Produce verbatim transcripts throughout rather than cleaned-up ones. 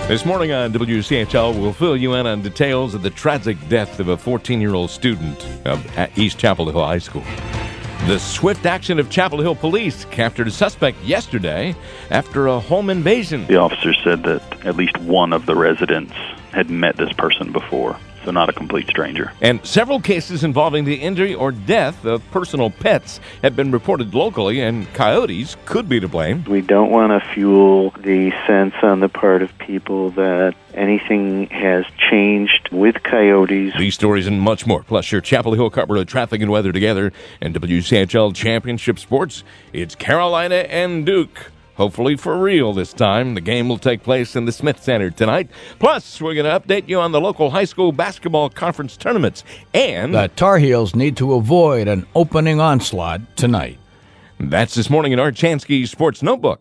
This morning on W C H L, we'll fill you in on details of the tragic death of a fourteen-year-old student at East Chapel Hill High School. The swift action of Chapel Hill police captured a suspect yesterday after a home invasion. The officer said that at least one of the residents had met this person before, so not a complete stranger. And several cases involving the injury or death of personal pets have been reported locally, and coyotes could be to blame. We don't want to fuel the sense on the part of people that anything has changed with coyotes. These stories and much more, plus your Chapel Hill Carpenter traffic and weather together, and W C H L Championship Sports. It's Carolina and Duke. Hopefully for real this time. The game will take place in the Smith Center tonight. Plus, we're going to update you on the local high school basketball conference tournaments. And the Tar Heels need to avoid an opening onslaught tonight. That's this morning in Art Chansky's Sports Notebook.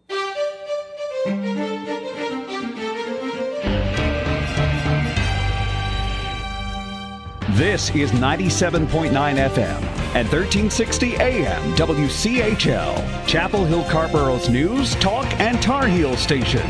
This is ninety-seven point nine F M and thirteen sixty A M W C H L, Chapel Hill Carborough's news, talk, and Tar Heel station.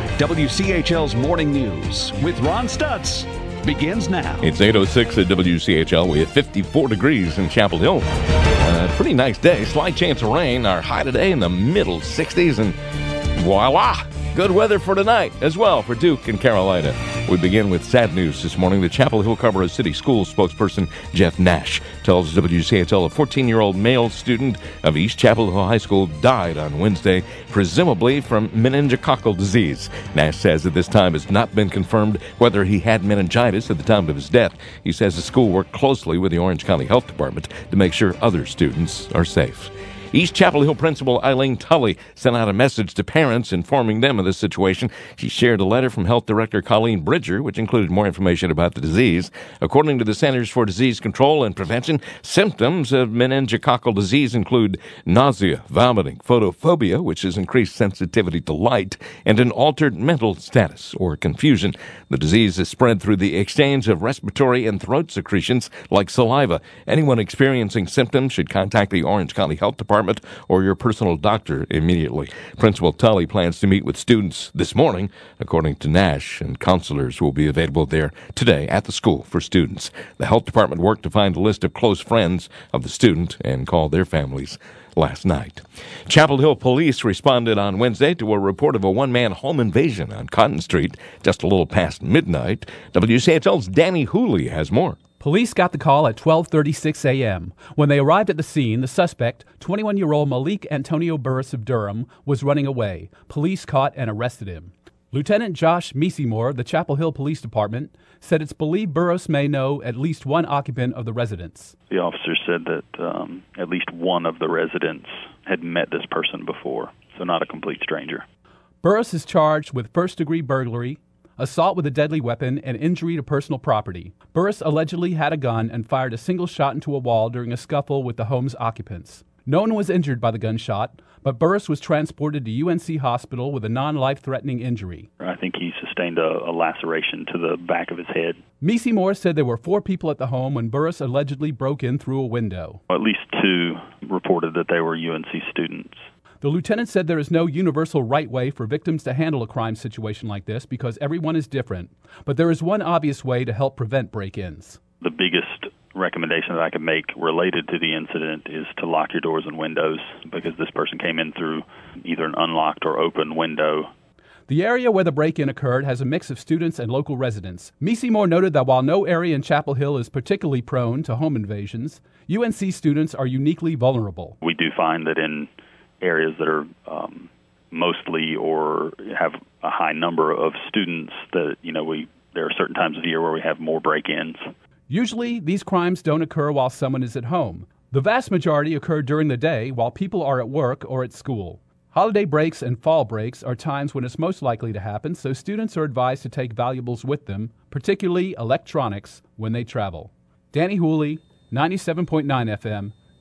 W C H L's Morning News with Ron Stutz begins now. It's eight oh six at W C H L. We have fifty-four degrees in Chapel Hill. Uh, pretty nice day. Slight chance of rain. Our high today in the middle sixties, and voila! Good weather for tonight as well for Duke and Carolina. We begin with sad news this morning. The Chapel Hill Carborough City Schools spokesperson Jeff Nash tells W C H L a fourteen-year-old male student of East Chapel Hill High School died on Wednesday, presumably from meningococcal disease. Nash says at this time it's not been confirmed whether he had meningitis at the time of his death. He says the school worked closely with the Orange County Health Department to make sure other students are safe. East Chapel Hill Principal Eileen Tully sent out a message to parents informing them of the situation. She shared a letter from Health Director Colleen Bridger, which included more information about the disease. According to the Centers for Disease Control and Prevention, symptoms of meningococcal disease include nausea, vomiting, photophobia, which is increased sensitivity to light, and an altered mental status or confusion. The disease is spread through the exchange of respiratory and throat secretions like saliva. Anyone experiencing symptoms should contact the Orange County Health Department or your personal doctor immediately. Principal Tully plans to meet with students this morning, according to Nash, and counselors will be available there today at the school for students. The health department worked to find a list of close friends of the student and called their families last night. Chapel Hill police responded on Wednesday to a report of a one-man home invasion on Cotton Street just a little past midnight. W C H L's Danny Hooley has more. Police got the call at twelve thirty-six A M. When they arrived at the scene, the suspect, twenty-one-year-old Malik Antonio Burris of Durham, was running away. Police caught and arrested him. Lieutenant Josh Meesemore, the Chapel Hill Police Department, said it's believed Burris may know at least one occupant of the residence. The officer said that um, at least one of the residents had met this person before, so not a complete stranger. Burris is charged with first-degree burglary, assault with a deadly weapon, and injury to personal property. Burris allegedly had a gun and fired a single shot into a wall during a scuffle with the home's occupants. No one was injured by the gunshot, but Burris was transported to U N C Hospital with a non-life-threatening injury. I think he sustained a, a laceration to the back of his head. Meesemore said there were four people at the home when Burris allegedly broke in through a window. At least two reported that they were U N C students. The lieutenant said there is no universal right way for victims to handle a crime situation like this because everyone is different. But there is one obvious way to help prevent break-ins. The biggest recommendation that I could make related to the incident is to lock your doors and windows, because this person came in through either an unlocked or open window. The area where the break-in occurred has a mix of students and local residents. Meesemore noted that while no area in Chapel Hill is particularly prone to home invasions, U N C students are uniquely vulnerable. We do find that in areas that are um, mostly or have a high number of students, that, you know, we there are certain times of the year where we have more break-ins. Usually, these crimes don't occur while someone is at home. The vast majority occur during the day while people are at work or at school. Holiday breaks and fall breaks are times when it's most likely to happen, so students are advised to take valuables with them, particularly electronics, when they travel. Danny Hooley, ninety-seven point nine F M,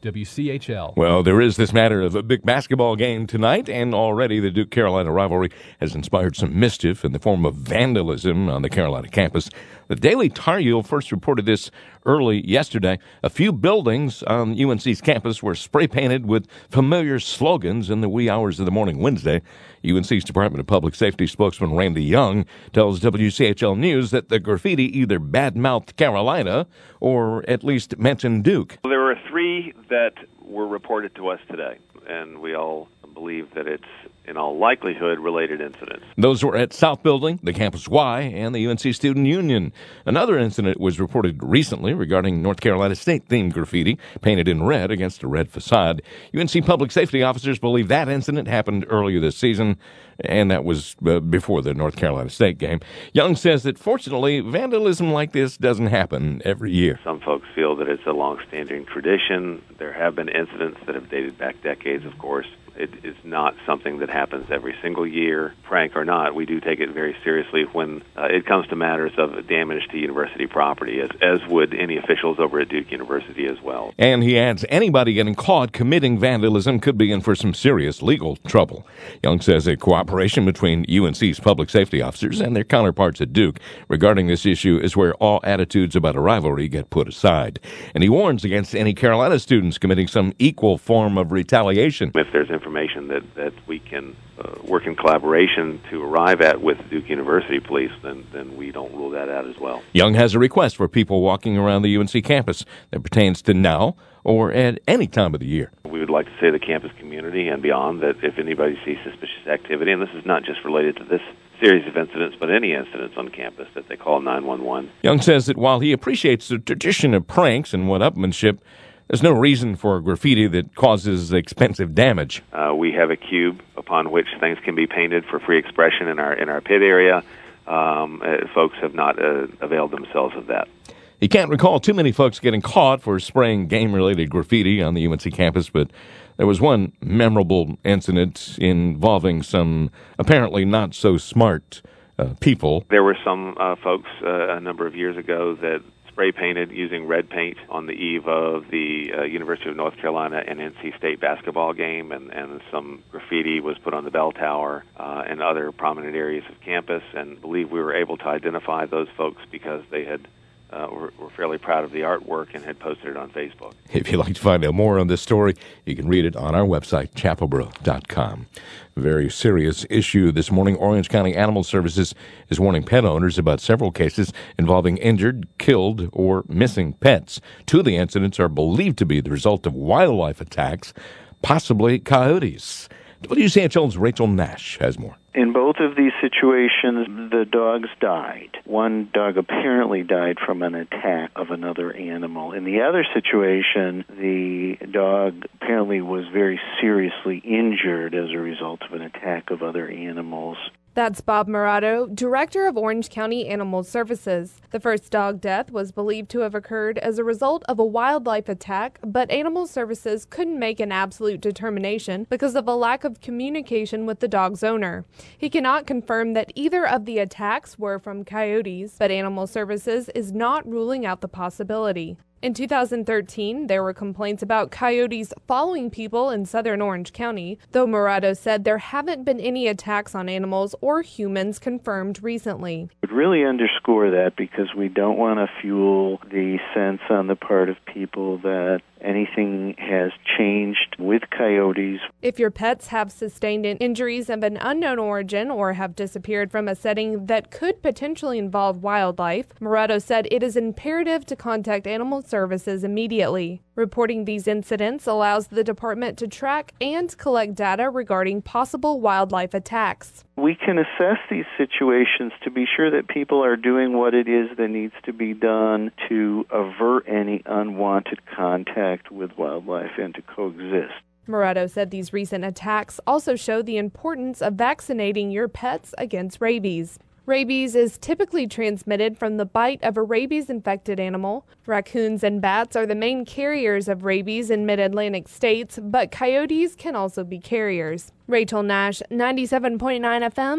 W C H L. Well, there is this matter of a big basketball game tonight, and already the Duke-Carolina rivalry has inspired some mischief in the form of vandalism on the Carolina campus. The Daily Tar Heel first reported this early yesterday. A few buildings on U N C's campus were spray-painted with familiar slogans in the wee hours of the morning Wednesday. U N C's Department of Public Safety spokesman Randy Young tells W C H L News that the graffiti either badmouthed Carolina or at least mentioned Duke. There were three that were reported to us today, and we all believe that it's, in all likelihood, related incidents. Those were at South Building, the Campus Y, and the U N C Student Union. Another incident was reported recently regarding North Carolina State-themed graffiti painted in red against a red facade. U N C public safety officers believe that incident happened earlier this season, and that was uh, before the North Carolina State game. Young says that, fortunately, vandalism like this doesn't happen every year. Some folks feel that it's a long-standing tradition. There have been incidents that have dated back decades, of course. It is not something that happens every single year. Prank or not, we do take it very seriously when uh, it comes to matters of damage to university property, as, as would any officials over at Duke University as well. And he adds, anybody getting caught committing vandalism could be in for some serious legal trouble. Young says that cooperation between U N C's public safety officers and their counterparts at Duke regarding this issue is where all attitudes about a rivalry get put aside. And he warns against any Carolina students committing some equal form of retaliation. If there's information that, that we can uh, work in collaboration to arrive at with Duke University Police, then, then we don't rule that out as well. Young has a request for people walking around the U N C campus that pertains to now or at any time of the year. We would like to say to the campus community and beyond that if anybody sees suspicious activity, and this is not just related to this series of incidents, but any incidents on campus, that they call nine one one. Young says that while he appreciates the tradition of pranks and one-upmanship, there's no reason for graffiti that causes expensive damage. Uh, we have a cube upon which things can be painted for free expression in our in our pit area. Um, uh, folks have not uh, availed themselves of that. He can't recall too many folks getting caught for spraying game-related graffiti on the U N C campus, but there was one memorable incident involving some apparently not-so-smart uh, people. There were some uh, folks uh, a number of years ago that spray painted using red paint on the eve of the uh, University of North Carolina and N C State basketball game, and, and some graffiti was put on the bell tower uh, and other prominent areas of campus, and I believe we were able to identify those folks because they had uh, were, were fairly proud of the artwork and had posted it on Facebook. If you'd like to find out more on this story, you can read it on our website, chapelboro dot com. A very serious issue this morning. Orange County Animal Services is warning pet owners about several cases involving injured, killed, or missing pets. Two of the incidents are believed to be the result of wildlife attacks, possibly coyotes. W C H L's Rachel Nash has more. In both of these situations, the dogs died. One dog apparently died from an attack of another animal. In the other situation, the dog apparently was very seriously injured as a result of an attack of other animals. That's Bob Murato, Director of Orange County Animal Services. The first dog death was believed to have occurred as a result of a wildlife attack, but Animal Services couldn't make an absolute determination because of a lack of communication with the dog's owner. He cannot confirm that either of the attacks were from coyotes, but Animal Services is not ruling out the possibility. In two thousand thirteen, there were complaints about coyotes following people in southern Orange County, though Murato said there haven't been any attacks on animals or humans confirmed recently. I would really underscore that because we don't want to fuel the sense on the part of people that anything has changed with coyotes. If your pets have sustained injuries of an unknown origin or have disappeared from a setting that could potentially involve wildlife, Murato said it is imperative to contact Animal Services immediately. Reporting these incidents allows the department to track and collect data regarding possible wildlife attacks. We can assess these situations to be sure that people are doing what it is that needs to be done to avert any unwanted contact with wildlife and to coexist. Murato said these recent attacks also show the importance of vaccinating your pets against rabies. Rabies is typically transmitted from the bite of a rabies-infected animal. Raccoons and bats are the main carriers of rabies in mid-Atlantic states, but coyotes can also be carriers. Rachel Nash, ninety-seven point nine F M,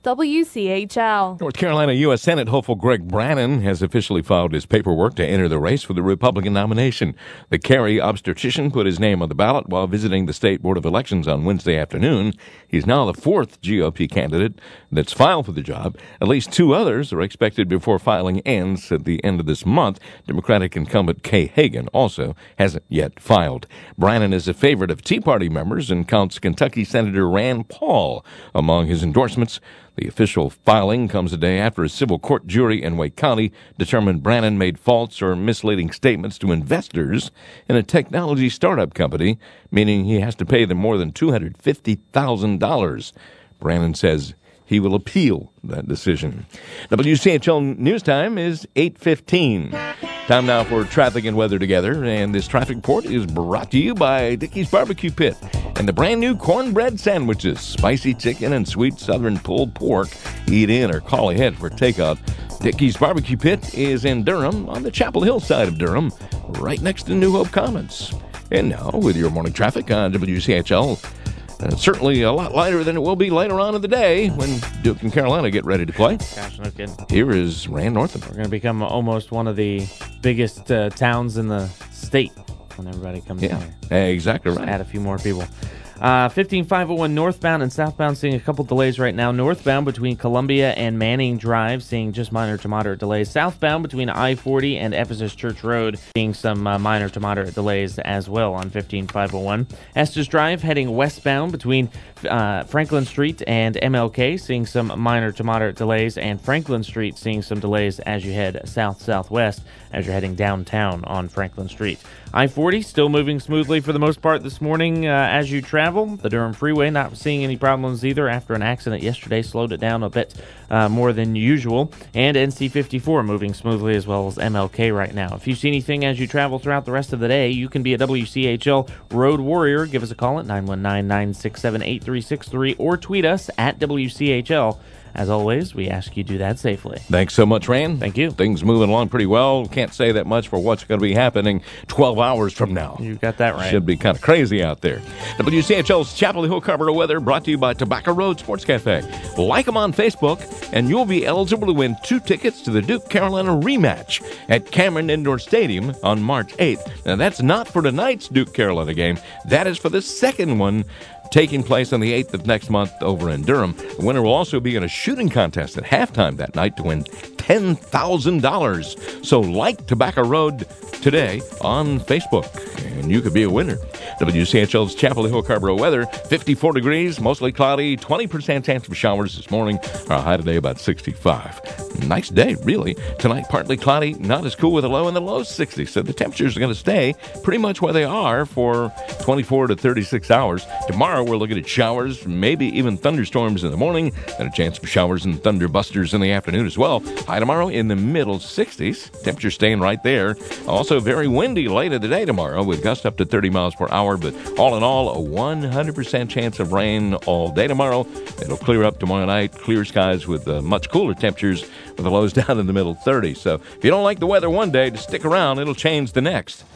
W C H L. North Carolina U S Senate hopeful Greg Brannon has officially filed his paperwork to enter the race for the Republican nomination. The Cary obstetrician put his name on the ballot while visiting the State Board of Elections on Wednesday afternoon. He's now the fourth G O P candidate that's filed for the job. At least two others are expected before filing ends at the end of this month. Democratic incumbent Kay Hagan also hasn't yet filed. Brannon is a favorite of Tea Party members and counts Kentucky Senator Rand Paul among his endorsements. The official filing comes a day after a civil court jury in Wake County determined Brannon made false or misleading statements to investors in a technology startup company, meaning he has to pay them more than two hundred fifty thousand dollars. Brannon says he will appeal that decision. W C H L News Time is eight fifteen. Time now for traffic and weather together, and this traffic report is brought to you by Dickey's Barbecue Pit and the brand new cornbread sandwiches, spicy chicken and sweet southern pulled pork. Eat in or call ahead for takeout. Dickey's Barbecue Pit is in Durham on the Chapel Hill side of Durham, right next to New Hope Commons. And now with your morning traffic on W C H L. Uh, certainly a lot lighter than it will be later on in the day when Duke and Carolina get ready to play. Gosh, no kidding. Here is Rand Northam. We're going to become almost one of the biggest uh, towns in the state when everybody comes yeah, in here. Exactly Just right. add a few more people. Uh, fifteen five oh one northbound and southbound seeing a couple delays right now. Northbound between Columbia and Manning Drive seeing just minor to moderate delays. Southbound between I forty and Ephesus Church Road seeing some uh, minor to moderate delays as well on fifteen five oh one. Estes Drive heading westbound between uh, Franklin Street and M L K seeing some minor to moderate delays, and Franklin Street seeing some delays as you head south-southwest as you're heading downtown on Franklin Street. I forty still moving smoothly for the most part this morning uh, as you travel. The Durham Freeway not seeing any problems either after an accident yesterday slowed it down a bit uh, more than usual. And N C fifty-four moving smoothly as well as M L K right now. If you see anything as you travel throughout the rest of the day, you can be a W C H L Road Warrior. Give us a call at nine one nine, nine six seven, eight three six three or tweet us at W C H L. As always, we ask you do that safely. Thanks so much, Rand. Thank you. Things moving along pretty well. Can't say that much for what's going to be happening twelve hours from now. You got that right. Should be kind of crazy out there. W C H L's Chapel Hill Carpenter weather brought to you by Tobacco Road Sports Cafe. Like them on Facebook, and you'll be eligible to win two tickets to the Duke Carolina rematch at Cameron Indoor Stadium on March eighth. Now, that's not for tonight's Duke Carolina game. That is for the second one taking place on the eighth of next month over in Durham. The winner will also be in a shooting contest at halftime that night to win ten thousand dollars. So like Tobacco Road today on Facebook, and you could be a winner. W C H L's Chapel Hill Carrboro weather, fifty-four degrees, mostly cloudy, twenty percent chance of showers this morning. Our high today about sixty-five. Nice day, really. Tonight, partly cloudy, not as cool with a low in the low sixties. So the temperatures are going to stay pretty much where they are for twenty-four to thirty-six hours. Tomorrow, we're looking at showers, maybe even thunderstorms in the morning, and a chance for showers and thunderbusters in the afternoon as well. High tomorrow in the middle sixties. Temperature staying right there. Also very windy late in the day tomorrow with gusts up to thirty miles per hour. But all in all, a one hundred percent chance of rain all day tomorrow. It'll clear up tomorrow night. Clear skies with uh, much cooler temperatures with the lows down in the middle thirties. So if you don't like the weather one day, just stick around. It'll change the next.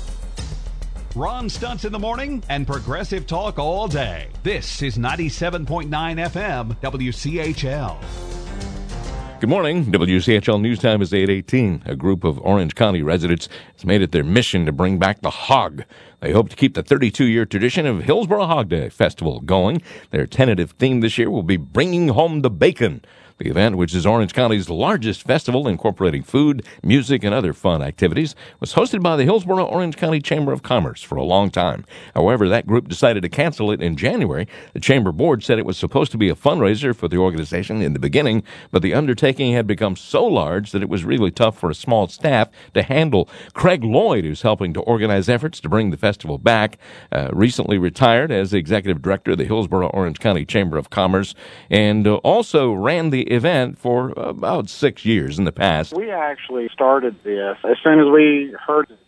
Ron Stutz in the morning and Progressive Talk all day. This is ninety-seven point nine F M W C H L. Good morning. W C H L News Time is eight eighteen. A group of Orange County residents has made it their mission to bring back the hog. They hope to keep the thirty-two-year tradition of Hillsboro Hog Day Festival going. Their tentative theme this year will be Bringing Home the Bacon. The event, which is Orange County's largest festival incorporating food, music, and other fun activities, was hosted by the Hillsboro Orange County Chamber of Commerce for a long time. However, that group decided to cancel it in January. The Chamber Board said it was supposed to be a fundraiser for the organization in the beginning, but the undertaking had become so large that it was really tough for a small staff to handle. Craig Lloyd, who's helping to organize efforts to bring the festival back, uh, recently retired as the executive director of the Hillsboro Orange County Chamber of Commerce, and uh, also ran the event for about six years in the past. We actually started this as soon as we heard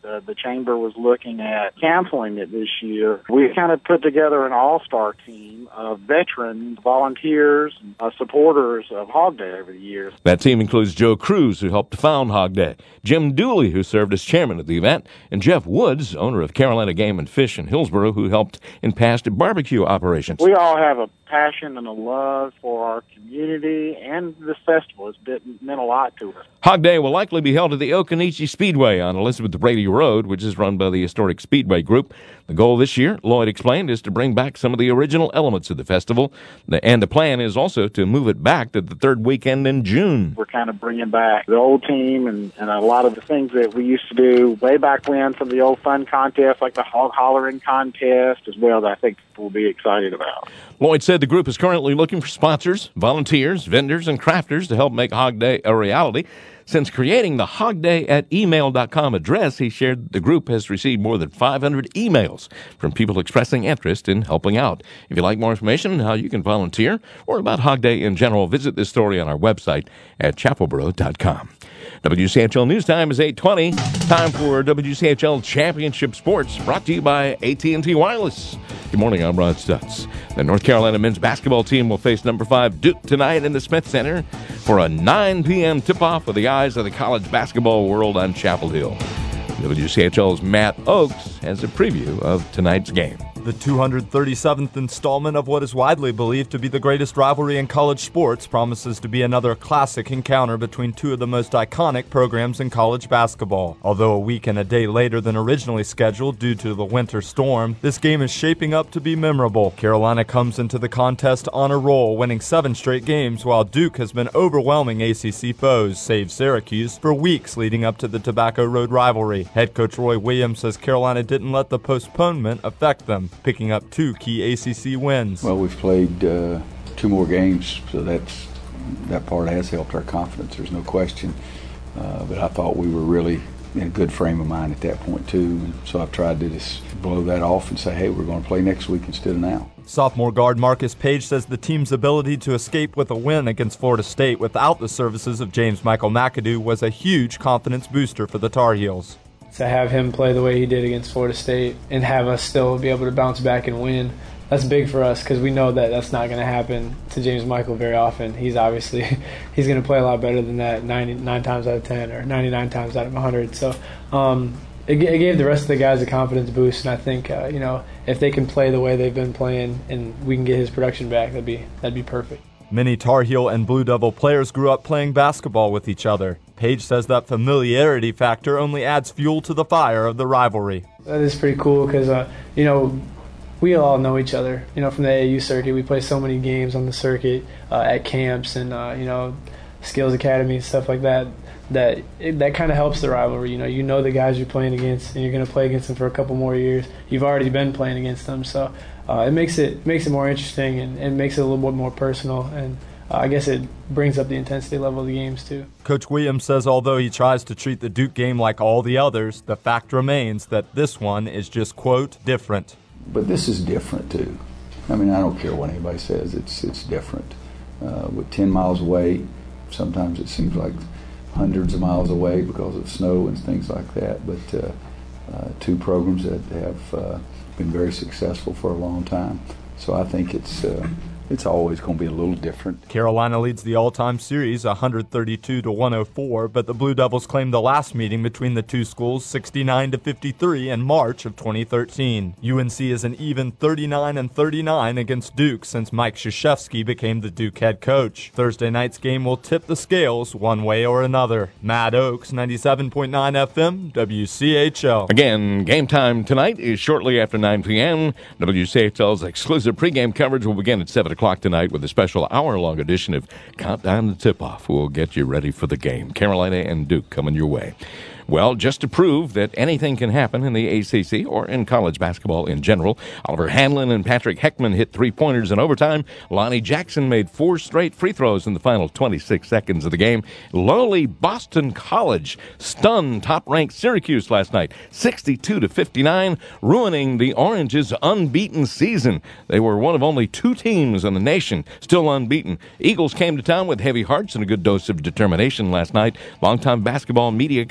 uh, the Chamber was looking at canceling it this year. We kind of put together an all-star team of veterans, volunteers, uh, supporters of Hog Day over the years. That team includes Joe Cruz, who helped to found Hog Day, Jim Dooley, who served as chairman at the event, and Jeff Woods, owner of Carolina Game and Fish in Hillsboro, who helped in past barbecue operations. We all have a passion and a love for our community and this festival. It's been, meant a lot to us. Hog Day will likely be held at the Occoneechee Speedway on Elizabeth Brady Road, which is run by the Historic Speedway Group. The goal this year, Lloyd explained, is to bring back some of the original elements of the festival, and the plan is also to move it back to the third weekend in June. We're kind of bringing back the old team and, and a lot of the things that we used to do way back when, some of the old fun contests like the hog hollering contest as well, that I think people will be excited about. Lloyd said the group is currently looking for sponsors, volunteers, vendors, and crafters to help make Hog Day a reality. Since creating the hogday at email dot com address, he shared the group has received more than five hundred emails from people expressing interest in helping out. If you'd like more information on how you can volunteer or about Hog Day in general, visit this story on our website at chapelboro dot com. W C H L News Time is eight twenty. Time for W C H L Championship Sports, brought to you by A T and T Wireless. Good morning, I'm Rod Stutz. The North Carolina men's basketball team will face number five Duke tonight in the Smith Center for a nine p.m. tip-off with the eyes of the college basketball world on Chapel Hill. W C H L's Matt Oakes has a preview of tonight's game. The two hundred thirty-seventh installment of what is widely believed to be the greatest rivalry in college sports promises to be another classic encounter between two of the most iconic programs in college basketball. Although a week and a day later than originally scheduled due to the winter storm, this game is shaping up to be memorable. Carolina comes into the contest on a roll, winning seven straight games, while Duke has been overwhelming A C C foes, save Syracuse, for weeks leading up to the Tobacco Road rivalry. Head coach Roy Williams says Carolina didn't let the postponement affect them, picking up two key A C C wins. Well, we've played uh, two more games, so that's that part has helped our confidence. There's no question. Uh, but I thought we were really in a good frame of mind at that point too. And so I've tried to just blow that off and say, hey, we're going to play next week instead of now. Sophomore guard Marcus Page says the team's ability to escape with a win against Florida State without the services of James Michael McAdoo was a huge confidence booster for the Tar Heels. To have him play the way he did against Florida State and have us still be able to bounce back and win, that's big for us because we know that that's not going to happen to James Michael very often. He's obviously he's going to play a lot better than that ninety-nine times out of ten or ninety-nine times out of one hundred. So um, it, it gave the rest of the guys a confidence boost, and I think uh, you know if they can play the way they've been playing and we can get his production back, that'd be that'd be perfect. Many Tar Heel and Blue Devil players grew up playing basketball with each other. Page says that familiarity factor only adds fuel to the fire of the rivalry. That is pretty cool because, uh, you know, we all know each other, you know, from the A A U circuit. We play so many games on the circuit uh, at camps and, uh, you know, Skills Academy and stuff like that, that it, that kind of helps the rivalry. You know, you know the guys you're playing against and you're going to play against them for a couple more years. You've already been playing against them, so uh, it makes it makes it more interesting and it makes it a little bit more personal, and uh, I guess it brings up the intensity level of the games too. Coach Williams says although he tries to treat the Duke game like all the others, the fact remains that this one is just, quote, different. But this is different too. I mean, I don't care what anybody says, it's it's different. Uh, with ten miles away, sometimes it seems like hundreds of miles away because of snow and things like that, but uh, uh, two programs that have uh, been very successful for a long time. So I think it's uh, it's always going to be a little different. Carolina leads the all-time series one thirty-two to one oh four, but the Blue Devils claimed the last meeting between the two schools sixty-nine to fifty-three in March of twenty thirteen. U N C is an even thirty-nine and thirty-nine against Duke since Mike Krzyzewski became the Duke head coach. Thursday night's game will tip the scales one way or another. Matt Oakes, ninety-seven point nine F M, W C H L. Again, game time tonight is shortly after nine p.m. W C H L's exclusive pregame coverage will begin at seven o'clock tonight with a special hour-long edition of Countdown to Tip-Off. We'll get you ready for the game. Carolina and Duke coming your way. Well, just to prove that anything can happen in the A C C or in college basketball in general, Oliver Hanlon and Patrick Heckman hit three-pointers in overtime. Lonnie Jackson made four straight free throws in the final twenty-six seconds of the game. Lowly Boston College stunned top-ranked Syracuse last night, sixty-two to fifty-nine, ruining the Orange's unbeaten season. They were one of only two teams in the nation still unbeaten. Eagles came to town with heavy hearts and a good dose of determination last night. Longtime basketball media contact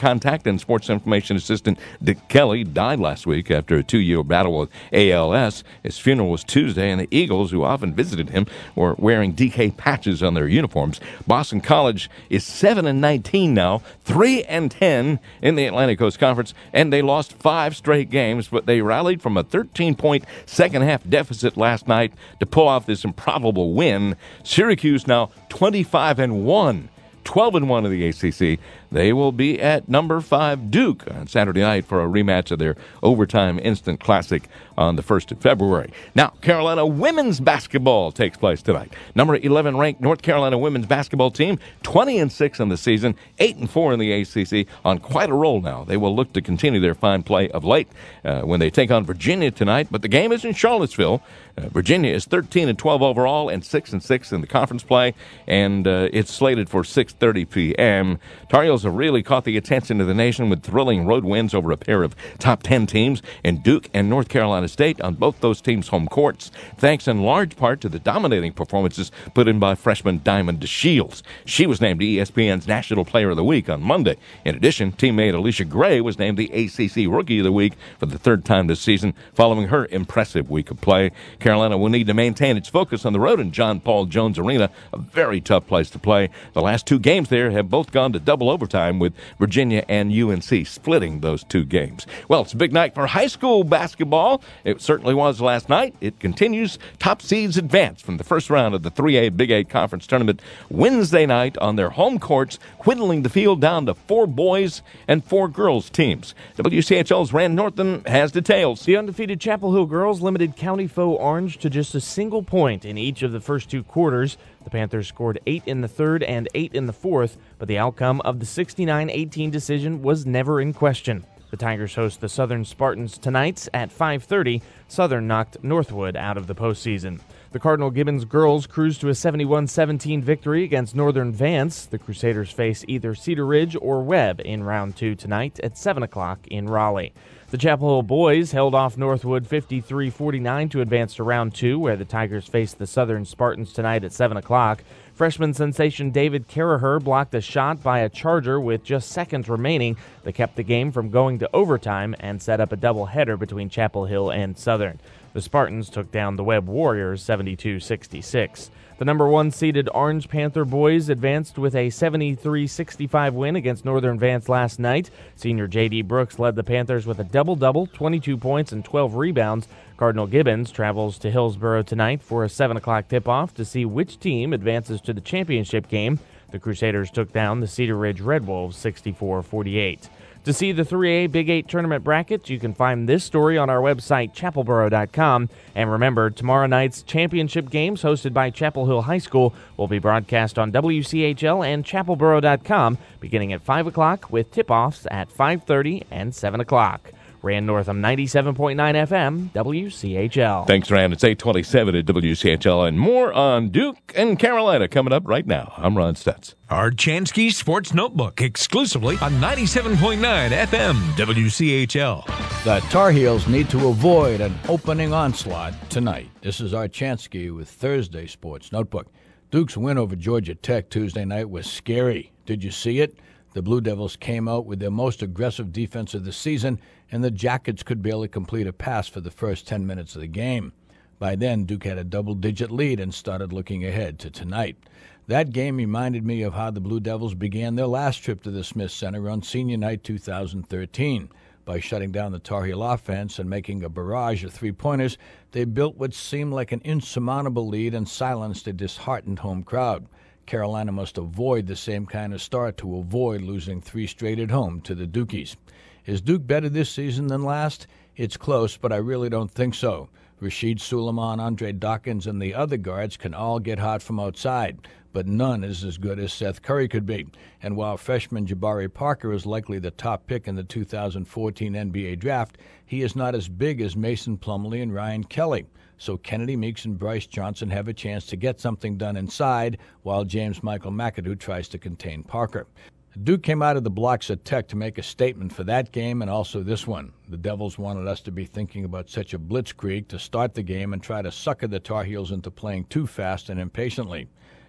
Stockton sports information assistant Dick Kelly died last week after a two-year battle with A L S. His funeral was Tuesday, and the Eagles, who often visited him, were wearing D K patches on their uniforms. Boston College is seven and nineteen now, three and ten in the Atlantic Coast Conference, and they lost five straight games, but they rallied from a thirteen-point second-half deficit last night to pull off this improbable win. Syracuse now twenty-five and one. twelve and one of the A C C. They will be at number five Duke on Saturday night for a rematch of their overtime instant classic on the first of February. Now, Carolina women's basketball takes place tonight. Number eleven ranked North Carolina women's basketball team, twenty and six in the season, eight and four in the A C C, on quite a roll now. They will look to continue their fine play of late uh, when they take on Virginia tonight, but the game is in Charlottesville. Uh, Virginia is thirteen and twelve overall and six and six in the conference play, and uh, it's slated for six thirty p.m. Tar Heels have really caught the attention of the nation with thrilling road wins over a pair of top ten teams in Duke and North Carolina State on both those teams' home courts, thanks in large part to the dominating performances put in by freshman Diamond DeShields. She was named E S P N's National Player of the Week on Monday. In addition, teammate Alicia Gray was named the A C C Rookie of the Week for the third time this season, following her impressive week of play. Carolina will need to maintain its focus on the road in John Paul Jones Arena, a very tough place to play. The last two games there have both gone to double overtime, with Virginia and U N C splitting those two games. Well, it's a big night for high school basketball. It certainly was last night. It continues. Top seeds advance from the first round of the three A Big Eight Conference Tournament Wednesday night on their home courts, whittling the field down to four boys and four girls teams. W C H L's Rand Norton has details. The undefeated Chapel Hill girls limited County foe Orange to just a single point in each of the first two quarters. The Panthers scored eight in the third and eight in the fourth, but the outcome of the sixty-nine eighteen decision was never in question. The Tigers host the Southern Spartans tonight at five thirty. Southern knocked Northwood out of the postseason. The Cardinal Gibbons girls cruised to a seventy-one seventeen victory against Northern Vance. The Crusaders face either Cedar Ridge or Webb in round two tonight at seven o'clock in Raleigh. The Chapel Hill boys held off Northwood fifty-three forty-nine to advance to round two, where the Tigers face the Southern Spartans tonight at seven o'clock. Freshman sensation David Caraher blocked a shot by a Charger with just seconds remaining that kept the game from going to overtime and set up a doubleheader between Chapel Hill and Southern. The Spartans took down the Webb Warriors seventy-two sixty-six. The number one seeded Orange Panther boys advanced with a seventy-three sixty-five win against Northern Vance last night. Senior J D Brooks led the Panthers with a double-double, twenty-two points and twelve rebounds. Cardinal Gibbons travels to Hillsboro tonight for a seven o'clock tip-off to see which team advances to the championship game. The Crusaders took down the Cedar Ridge Red Wolves sixty-four forty-eight. To see the three A Big Eight tournament brackets, you can find this story on our website, chapel boro dot com. And remember, tomorrow night's championship games, hosted by Chapel Hill High School, will be broadcast on W C H L and chapel boro dot com, beginning at five o'clock with tip-offs at five thirty and seven o'clock. Rand Northam, ninety-seven point nine F M, W C H L. Thanks, Rand. It's eight twenty-seven at W C H L, and more on Duke and Carolina coming up right now. I'm Ron Stutz. Our Chansky Sports Notebook, exclusively on ninety-seven point nine F M, W C H L. The Tar Heels need to avoid an opening onslaught tonight. This is our Chansky with Thursday Sports Notebook. Duke's win over Georgia Tech Tuesday night was scary. Did you see it? The Blue Devils came out with their most aggressive defense of the season, and the Jackets could barely complete a pass for the first ten minutes of the game. By then, Duke had a double-digit lead and started looking ahead to tonight. That game reminded me of how the Blue Devils began their last trip to the Smith Center on Senior Night two thousand thirteen. By shutting down the Tar Heel offense and making a barrage of three-pointers, they built what seemed like an insurmountable lead and silenced a disheartened home crowd. Carolina must avoid the same kind of start to avoid losing three straight at home to the Dukies. Is Duke better this season than last? It's close, but I really don't think so. Rasheed Suleiman, Andre Dawkins, and the other guards can all get hot from outside, but none is as good as Seth Curry could be. And while freshman Jabari Parker is likely the top pick in the two thousand fourteen N B A draft, he is not as big as Mason Plumlee and Ryan Kelly. So Kennedy Meeks and Bryce Johnson have a chance to get something done inside, while James Michael McAdoo tries to contain Parker. Duke came out of the blocks at Tech to make a statement for that game and also this one. The Devils wanted us to be thinking about such a blitzkrieg to start the game and try to sucker the Tar Heels into playing too fast and impatiently.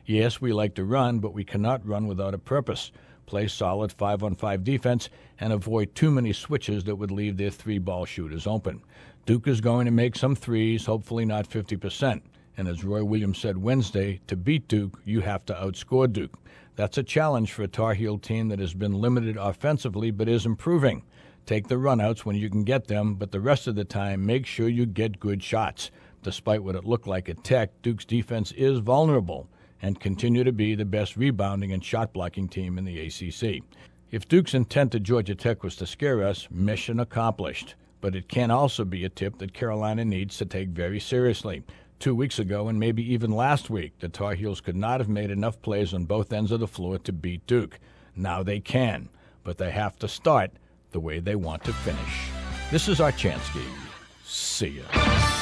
Yes, we like to run, but we cannot run without a purpose. Play solid five-on-five defense and avoid too many switches that would leave their three-ball shooters open. Duke is going to make some threes, hopefully not fifty percent. And as Roy Williams said Wednesday, to beat Duke, you have to outscore Duke. That's a challenge for a Tar Heel team that has been limited offensively but is improving. Take the runouts when you can get them, but the rest of the time, make sure you get good shots. Despite what it looked like at Tech, Duke's defense is vulnerable and continue to be the best rebounding and shot-blocking team in the A C C. If Duke's intent at Georgia Tech was to scare us, mission accomplished. But it can also be a tip that Carolina needs to take very seriously. Two weeks ago, and maybe even last week, the Tar Heels could not have made enough plays on both ends of the floor to beat Duke. Now they can, but they have to start the way they want to finish. This is Archansky. See ya.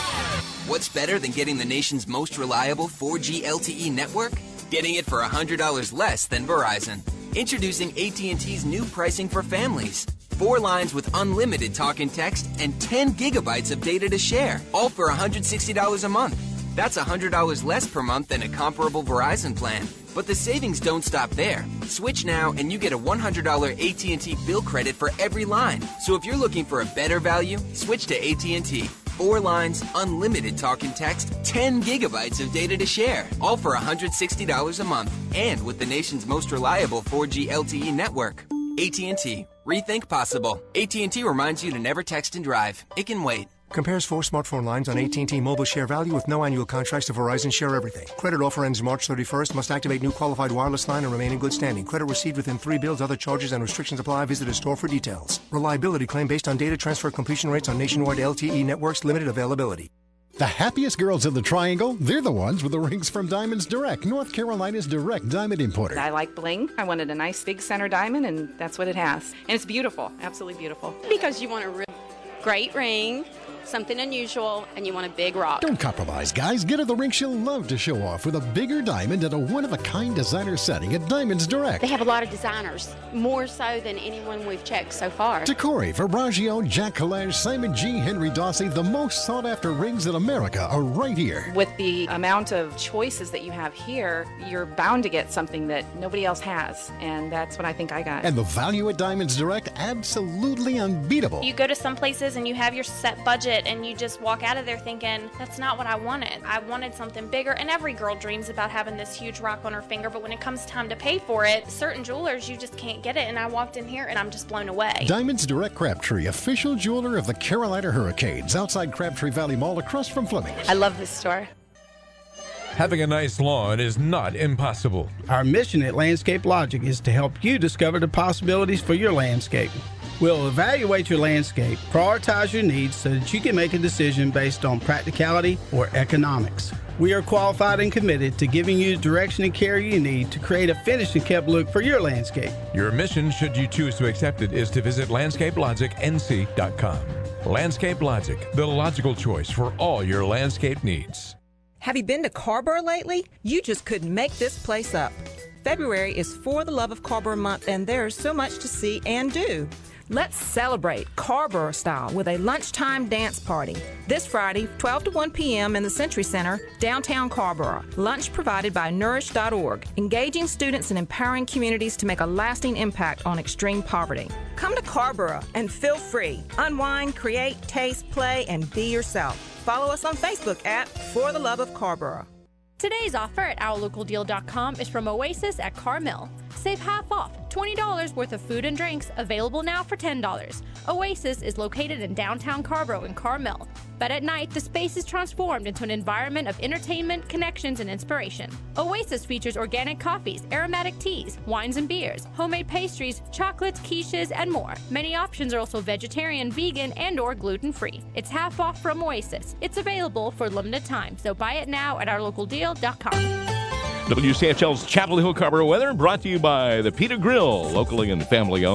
What's better than getting the nation's most reliable four G L T E network? Getting it for one hundred dollars less than Verizon. Introducing A T and T's new pricing for families. Four lines with unlimited talk and text and ten gigabytes of data to share, all for one hundred sixty dollars a month. That's one hundred dollars less per month than a comparable Verizon plan. But the savings don't stop there. Switch now and you get a one hundred dollars A T and T bill credit for every line. So if you're looking for a better value, switch to A T and T. Four lines, unlimited talk and text, ten gigabytes of data to share, all for one hundred sixty dollars a month. And with the nation's most reliable four G L T E network. A T and T. Rethink possible. A T and T reminds you to never text and drive. It can wait. Compares four smartphone lines on A T and T Mobile Share Value with no annual contracts to Verizon Share Everything. Credit offer ends March thirty-first. Must activate new qualified wireless line and remain in good standing. Credit received within three bills. Other charges and restrictions apply. Visit a store for details. Reliability claim based on data transfer completion rates on nationwide L T E networks. Limited availability. The happiest girls in the Triangle, they're the ones with the rings from Diamonds Direct, North Carolina's direct diamond importer. I like bling. I wanted a nice big center diamond, and that's what it has. And it's beautiful, absolutely beautiful. Because you want a real great ring, something unusual, and you want a big rock. Don't compromise, guys. Get her the ring she'll love to show off with a bigger diamond and a one-of-a-kind designer setting at Diamonds Direct. They have a lot of designers, more so than anyone we've checked so far. Tacori, Verragio, Jack Collage, Simon G, Henry Dawsey, the most sought-after rings in America are right here. With the amount of choices that you have here, you're bound to get something that nobody else has, and that's what I think I got. And the value at Diamonds Direct, absolutely unbeatable. You go to some places and you have your set budget, and you just walk out of there thinking, that's not what I wanted. I wanted something bigger, and every girl dreams about having this huge rock on her finger, but when it comes time to pay for it, certain jewelers, you just can't get it, and I walked in here and I'm just blown away. Diamonds Direct Crabtree, official jeweler of the Carolina Hurricanes, outside Crabtree Valley Mall across from Fleming's. I love this store. Having a nice lawn is not impossible. Our mission at Landscape Logic is to help you discover the possibilities for your landscape. We'll evaluate your landscape, prioritize your needs so that you can make a decision based on practicality or economics. We are qualified and committed to giving you the direction and care you need to create a finished and kept look for your landscape. Your mission, should you choose to accept it, is to visit landscape logic n c dot com. Landscape Logic, the logical choice for all your landscape needs. Have you been to Carrboro lately? You just couldn't make this place up. February is For the Love of Carrboro Month, and there's so much to see and do. Let's celebrate Carrboro style with a lunchtime dance party. This Friday, twelve to one p.m. in the Century Center, downtown Carrboro. Lunch provided by Nourish dot org, engaging students and empowering communities to make a lasting impact on extreme poverty. Come to Carrboro and feel free. Unwind, create, taste, play, and be yourself. Follow us on Facebook at For the Love of Carrboro. Today's offer at our local deal dot com is from Oasis at Carmel. Save half off, twenty dollars worth of food and drinks, available now for ten dollars. Oasis is located in downtown Carrboro in Carmel. But at night, the space is transformed into an environment of entertainment, connections, and inspiration. Oasis features organic coffees, aromatic teas, wines and beers, homemade pastries, chocolates, quiches, and more. Many options are also vegetarian, vegan, and or gluten-free. It's half off from Oasis. It's available for a limited time, so buy it now at our local deal dot com. W C H L's Chapel Hill Carrboro weather brought to you by the Peter Grill, locally and family owned.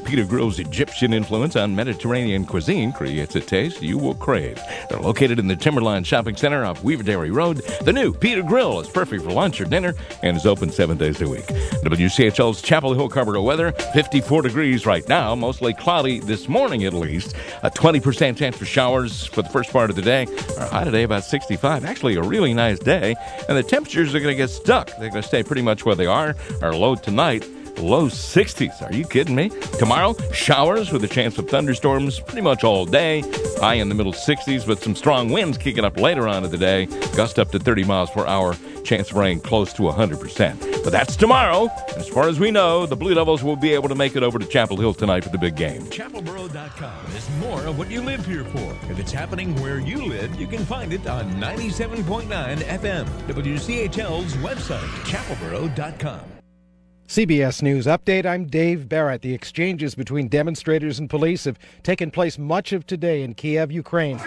Peter Grill's Egyptian influence on Mediterranean cuisine creates a taste you will crave. They're located in the Timberline Shopping Center off Weaver Dairy Road. The new Peter Grill is perfect for lunch or dinner and is open seven days a week. W C H L's Chapel Hill Carpenter weather, fifty-four degrees right now, mostly cloudy this morning at least. A twenty percent chance for showers for the first part of the day. Our high today about sixty-five. Actually a really nice day. And the temperatures are going to get stuck. They're going to stay pretty much where they are. Our low tonight, low sixties. Are you kidding me? Tomorrow, showers with a chance of thunderstorms pretty much all day. High in the middle sixties with some strong winds kicking up later on in the day. Gust up to thirty miles per hour. Chance of rain close to one hundred percent. But that's tomorrow. As far as we know, the Blue Devils will be able to make it over to Chapel Hill tonight for the big game. Chapel Boro dot com is more of what you live here for. If it's happening where you live, you can find it on ninety-seven point nine F M. W C H L's website, Chapel Boro dot com. C B S News Update, I'm Dave Barrett. The exchanges between demonstrators and police have taken place much of today in Kiev, Ukraine.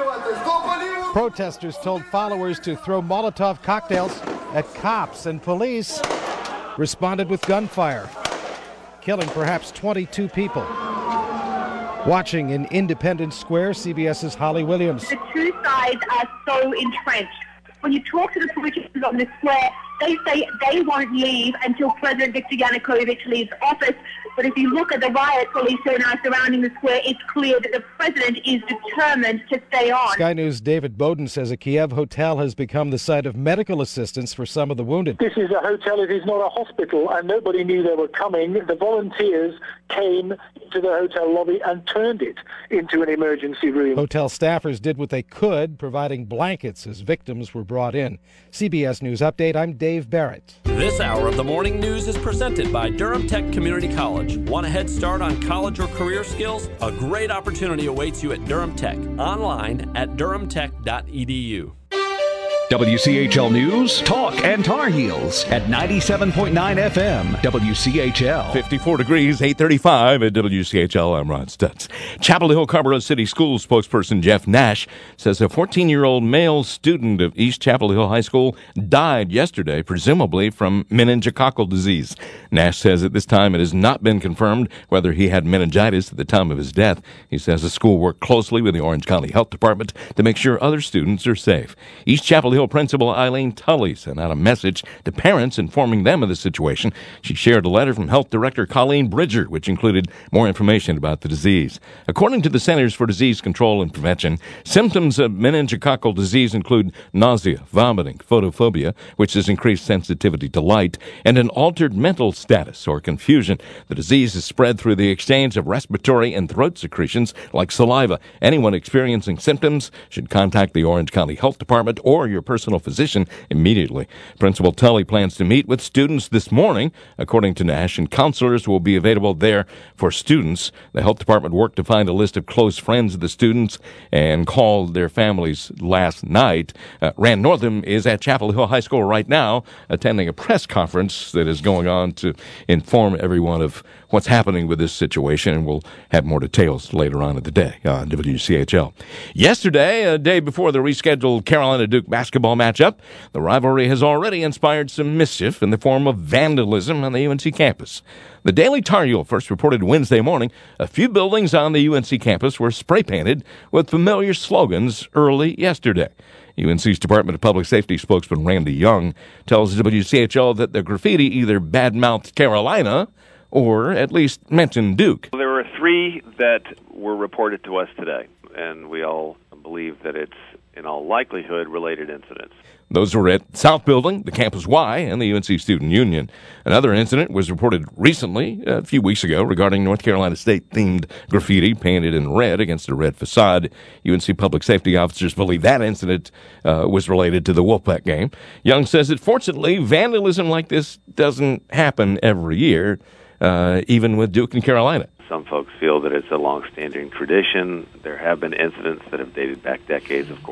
Protesters told followers to throw Molotov cocktails at cops, and police responded with gunfire, killing perhaps twenty-two people. Watching in Independence Square, CBS's Holly Williams. The two sides are so entrenched. When you talk to the protesters on the square, they say they won't leave until President Viktor Yanukovych leaves office. But if you look at the riot police who are now surrounding the square, it's clear that the president is determined to stay on. Sky News' David Bowden says a Kiev hotel has become the site of medical assistance for some of the wounded. This is a hotel, it is not a hospital, and nobody knew they were coming. The volunteers came to the hotel lobby and turned it into an emergency room. Hotel staffers did what they could, providing blankets as victims were brought in. C B S News Update, I'm Dave Barrett. This hour of the morning news is presented by Durham Tech Community College. Want a head start on college or career skills? A great opportunity awaits you at Durham Tech. Online at durham tech dot e d u. W C H L News, Talk, and Tar Heels at ninety-seven point nine F M, W C H L. fifty-four degrees, eight thirty-five at W C H L. I'm Ron Stutz. Chapel Hill Carrboro City Schools spokesperson Jeff Nash says a fourteen-year-old male student of East Chapel Hill High School died yesterday, presumably from meningococcal disease. Nash says at this time it has not been confirmed whether he had meningitis at the time of his death. He says the school worked closely with the Orange County Health Department to make sure other students are safe. East Chapel Hill Principal Eileen Tully sent out a message to parents informing them of the situation. She shared a letter from Health Director Colleen Bridger, which included more information about the disease. According to the Centers for Disease Control and Prevention, symptoms of meningococcal disease include nausea, vomiting, photophobia, which is increased sensitivity to light, and an altered mental status or confusion. The disease is spread through the exchange of respiratory and throat secretions like saliva. Anyone experiencing symptoms should contact the Orange County Health Department or your personal physician immediately. Principal Tully plans to meet with students this morning, according to Nash, and counselors will be available there for students. The health department worked to find a list of close friends of the students and called their families last night. Uh, Rand Northam is at Chapel Hill High School right now, attending a press conference that is going on to inform everyone of what's happening with this situation, and we'll have more details later on in the day on W C H L. Yesterday, a day before the rescheduled Carolina-Duke basketball matchup, the rivalry has already inspired some mischief in the form of vandalism on the U N C campus. The Daily Tar Heel first reported Wednesday morning a few buildings on the U N C campus were spray-painted with familiar slogans early yesterday. U N C's Department of Public Safety spokesman Randy Young tells W C H L that the graffiti either badmouthed Carolina or at least mentioned Duke. There were three that were reported to us today, and we all believe that it's, in all likelihood, related incidents. Those were at South Building, the Campus Y, and the U N C Student Union. Another incident was reported recently, a few weeks ago, regarding North Carolina State-themed graffiti painted in red against a red facade. U N C public safety officers believe that incident uh, was related to the Wolfpack game. Young says that, fortunately, vandalism like this doesn't happen every year, uh, even with Duke and Carolina. Some folks feel that it's a long-standing tradition. There have been incidents that have dated back decades, of course,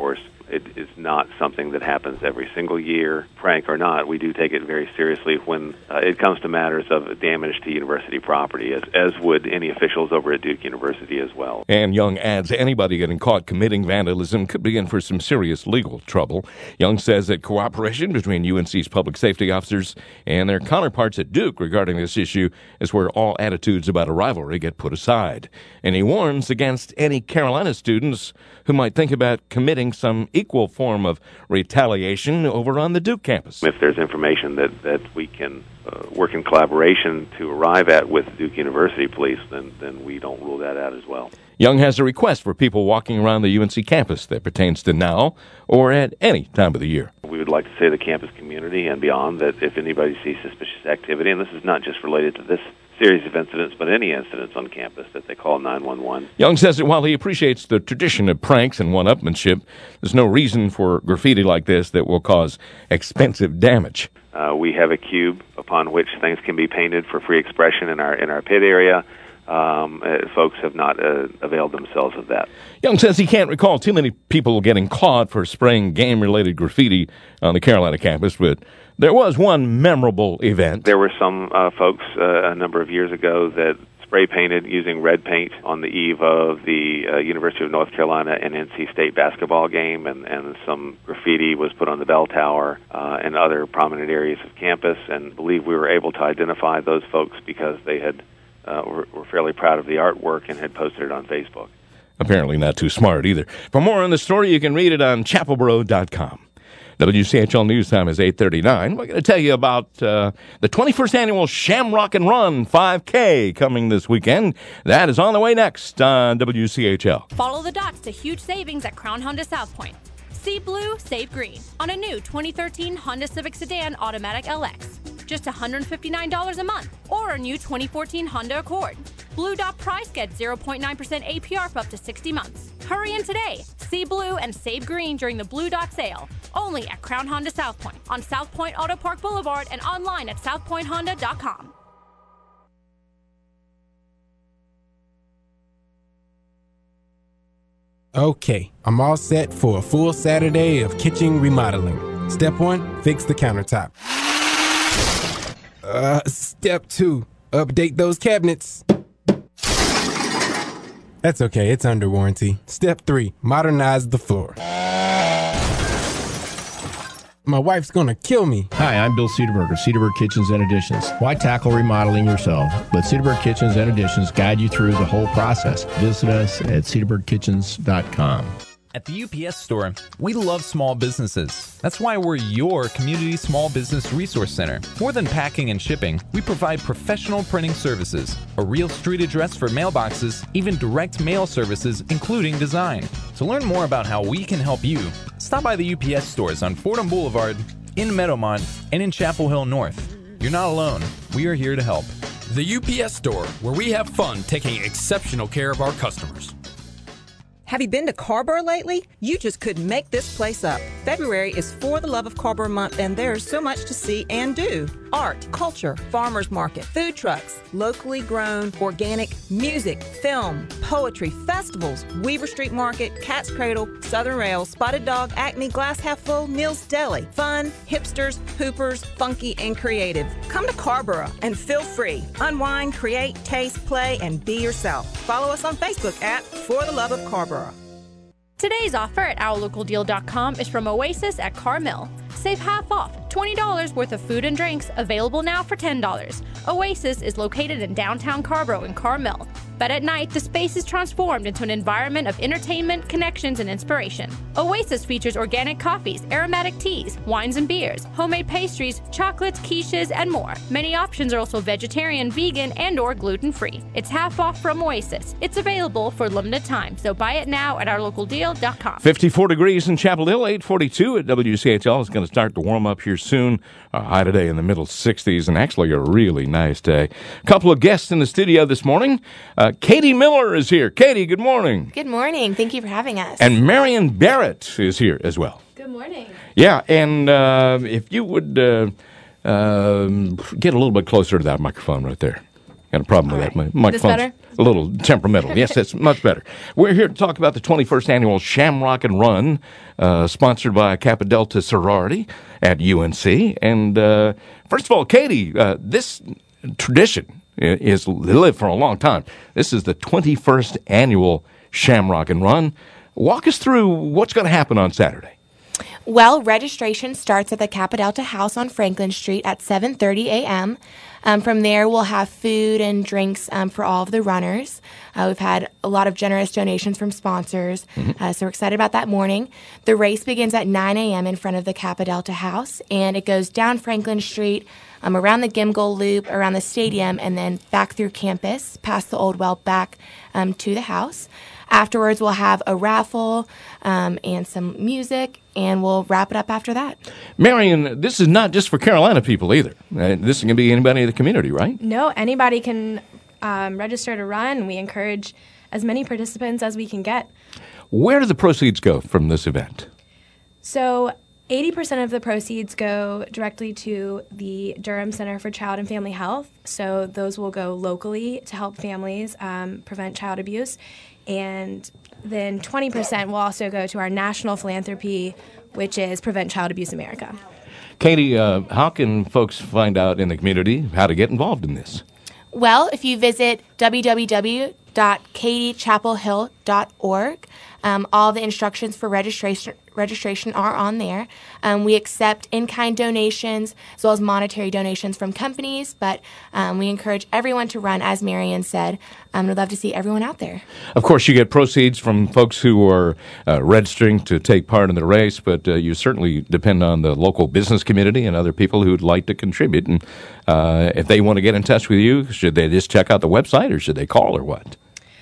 It is not something that happens every single year. Prank or not, we do take it very seriously when uh, it comes to matters of damage to university property, as, as would any officials over at Duke University as well. And Young adds anybody getting caught committing vandalism could be in for some serious legal trouble. Young says that cooperation between U N C's public safety officers and their counterparts at Duke regarding this issue is where all attitudes about a rivalry get put aside. And he warns against any Carolina students who might think about committing some equal form of retaliation over on the Duke campus. If there's information that, that we can uh, work in collaboration to arrive at with Duke University Police, then, then we don't rule that out as well. Young has a request for people walking around the U N C campus that pertains to now or at any time of the year. We would like to say to the campus community and beyond that if anybody sees suspicious activity, and this is not just related to this series of incidents, but any incidents on campus, that they call nine one one. Young says that while he appreciates the tradition of pranks and one-upmanship, there's no reason for graffiti like this that will cause expensive damage. Uh, we have a cube upon which things can be painted for free expression in our in our pit area. Um, uh, folks have not uh, availed themselves of that. Young says he can't recall too many people getting caught for spraying game-related graffiti on the Carolina campus, but there was one memorable event. There were some uh, folks uh, a number of years ago that spray painted using red paint on the eve of the uh, University of North Carolina and N C State basketball game, and, and some graffiti was put on the bell tower uh, and other prominent areas of campus, and I believe we were able to identify those folks because they had uh, were, were fairly proud of the artwork and had posted it on Facebook. Apparently not too smart either. For more on the story, you can read it on chapel boro dot com. W C H L News Time is eight thirty-nine. We're going to tell you about uh, the twenty-first Annual Shamrock and Run five K coming this weekend. That is on the way next on W C H L. Follow the dots to huge savings at Crown Honda South Point. See blue, save green on a new twenty thirteen Honda Civic Sedan Automatic L X. Just one hundred fifty-nine dollars a month. Or a new twenty fourteen Honda Accord. Blue Dot price get zero point nine percent A P R for up to sixty months. Hurry in today. See blue and save green during the Blue Dot sale. Only at Crown Honda South Point on South Point Auto Park Boulevard and online at south point honda dot com. Okay, I'm all set for a full Saturday of kitchen remodeling. Step one, fix the countertop. Uh, step two, update those cabinets. That's okay, it's under warranty. Step three, modernize the floor. My wife's gonna kill me. Hi, I'm Bill Cedarberg of Cedarberg Kitchens and Additions. Why tackle remodeling yourself? Let Cedarberg Kitchens and Additions guide you through the whole process. Visit us at cedarberg kitchens dot com. At the U P S Store, we love small businesses. That's why we're your community small business resource center. More than packing and shipping, we provide professional printing services, a real street address for mailboxes, even direct mail services, including design. To learn more about how we can help you, stop by the U P S stores on Fordham Boulevard, in Meadowmont, and in Chapel Hill North. You're not alone. We are here to help. The U P S Store, where we have fun taking exceptional care of our customers. Have you been to Carrboro lately? You just couldn't make this place up. February is For the Love of Carrboro Month, and there's so much to see and do. Art, culture, farmers market, food trucks, locally grown, organic, music, film, poetry, festivals, Weaver Street Market, Cat's Cradle, Southern Rail, Spotted Dog, Acme, Glass Half Full, Neil's Deli. Fun, hipsters, hoopers, funky, and creative. Come to Carrboro and feel free. Unwind, create, taste, play, and be yourself. Follow us on Facebook at For the Love of Carrboro. Today's offer at our local deal dot com is from Oasis at Carmill. Save half off, twenty dollars worth of food and drinks, available now for ten dollars. Oasis is located in downtown Carrboro in Carmill. But at night, the space is transformed into an environment of entertainment, connections, and inspiration. Oasis features organic coffees, aromatic teas, wines and beers, homemade pastries, chocolates, quiches, and more. Many options are also vegetarian, vegan, and or gluten-free. It's half off from Oasis. It's available for a limited time, so buy it now at our local deal dot com. fifty-four degrees in Chapel Hill, eight forty-two at W C H L. It's going to start to warm up here soon. A high today in the middle sixties, and actually a really nice day. A couple of guests in the studio this morning. Uh, Katie Miller is here. Katie, good morning. Good morning. Thank you for having us. And Marion Barrett is here as well. Good morning. Yeah, and uh, if you would uh, uh, get a little bit closer to that microphone right there. Got a problem with that. My microphone's better? a little temperamental. Yes, that's much better. We're here to talk about the twenty-first annual Shamrock and Run, uh, sponsored by Kappa Delta Sorority at U N C. And uh, first of all, Katie, uh, this tradition is lived for a long time. This is the twenty-first annual Shamrock and Run. Walk us through what's going to happen on Saturday. Well, registration starts at the Kappa Delta House on Franklin Street at seven thirty a.m. Um, from there, we'll have food and drinks um, for all of the runners. Uh, we've had a lot of generous donations from sponsors, mm-hmm. uh, so we're excited about that morning. The race begins at nine a.m. in front of the Kappa Delta House, and it goes down Franklin Street, um, around the Gimgol Loop, around the stadium, and then back through campus, past the Old Well, back um, to the house. Afterwards, we'll have a raffle um, and some music, and we'll wrap it up after that. Marion, this is not just for Carolina people either. Uh, this is going to be anybody in the community, right? No, anybody can um, register to run. We encourage as many participants as we can get. Where do the proceeds go from this event? So eighty percent of the proceeds go directly to the Durham Center for Child and Family Health. So those will go locally to help families um, prevent child abuse. And then twenty percent will also go to our national philanthropy, which is Prevent Child Abuse America. Katie, uh, how can folks find out in the community how to get involved in this? Well, if you visit w w w dot katy chapel hill dot org, um, all the instructions for registration registration are on there. Um, we accept in-kind donations as well as monetary donations from companies, but um, we encourage everyone to run, as Marion said. Um, we'd love to see everyone out there. Of course, you get proceeds from folks who are uh, registering to take part in the race, but uh, you certainly depend on the local business community and other people who'd like to contribute. And uh, if they want to get in touch with you, should they just check out the website or should they call or what?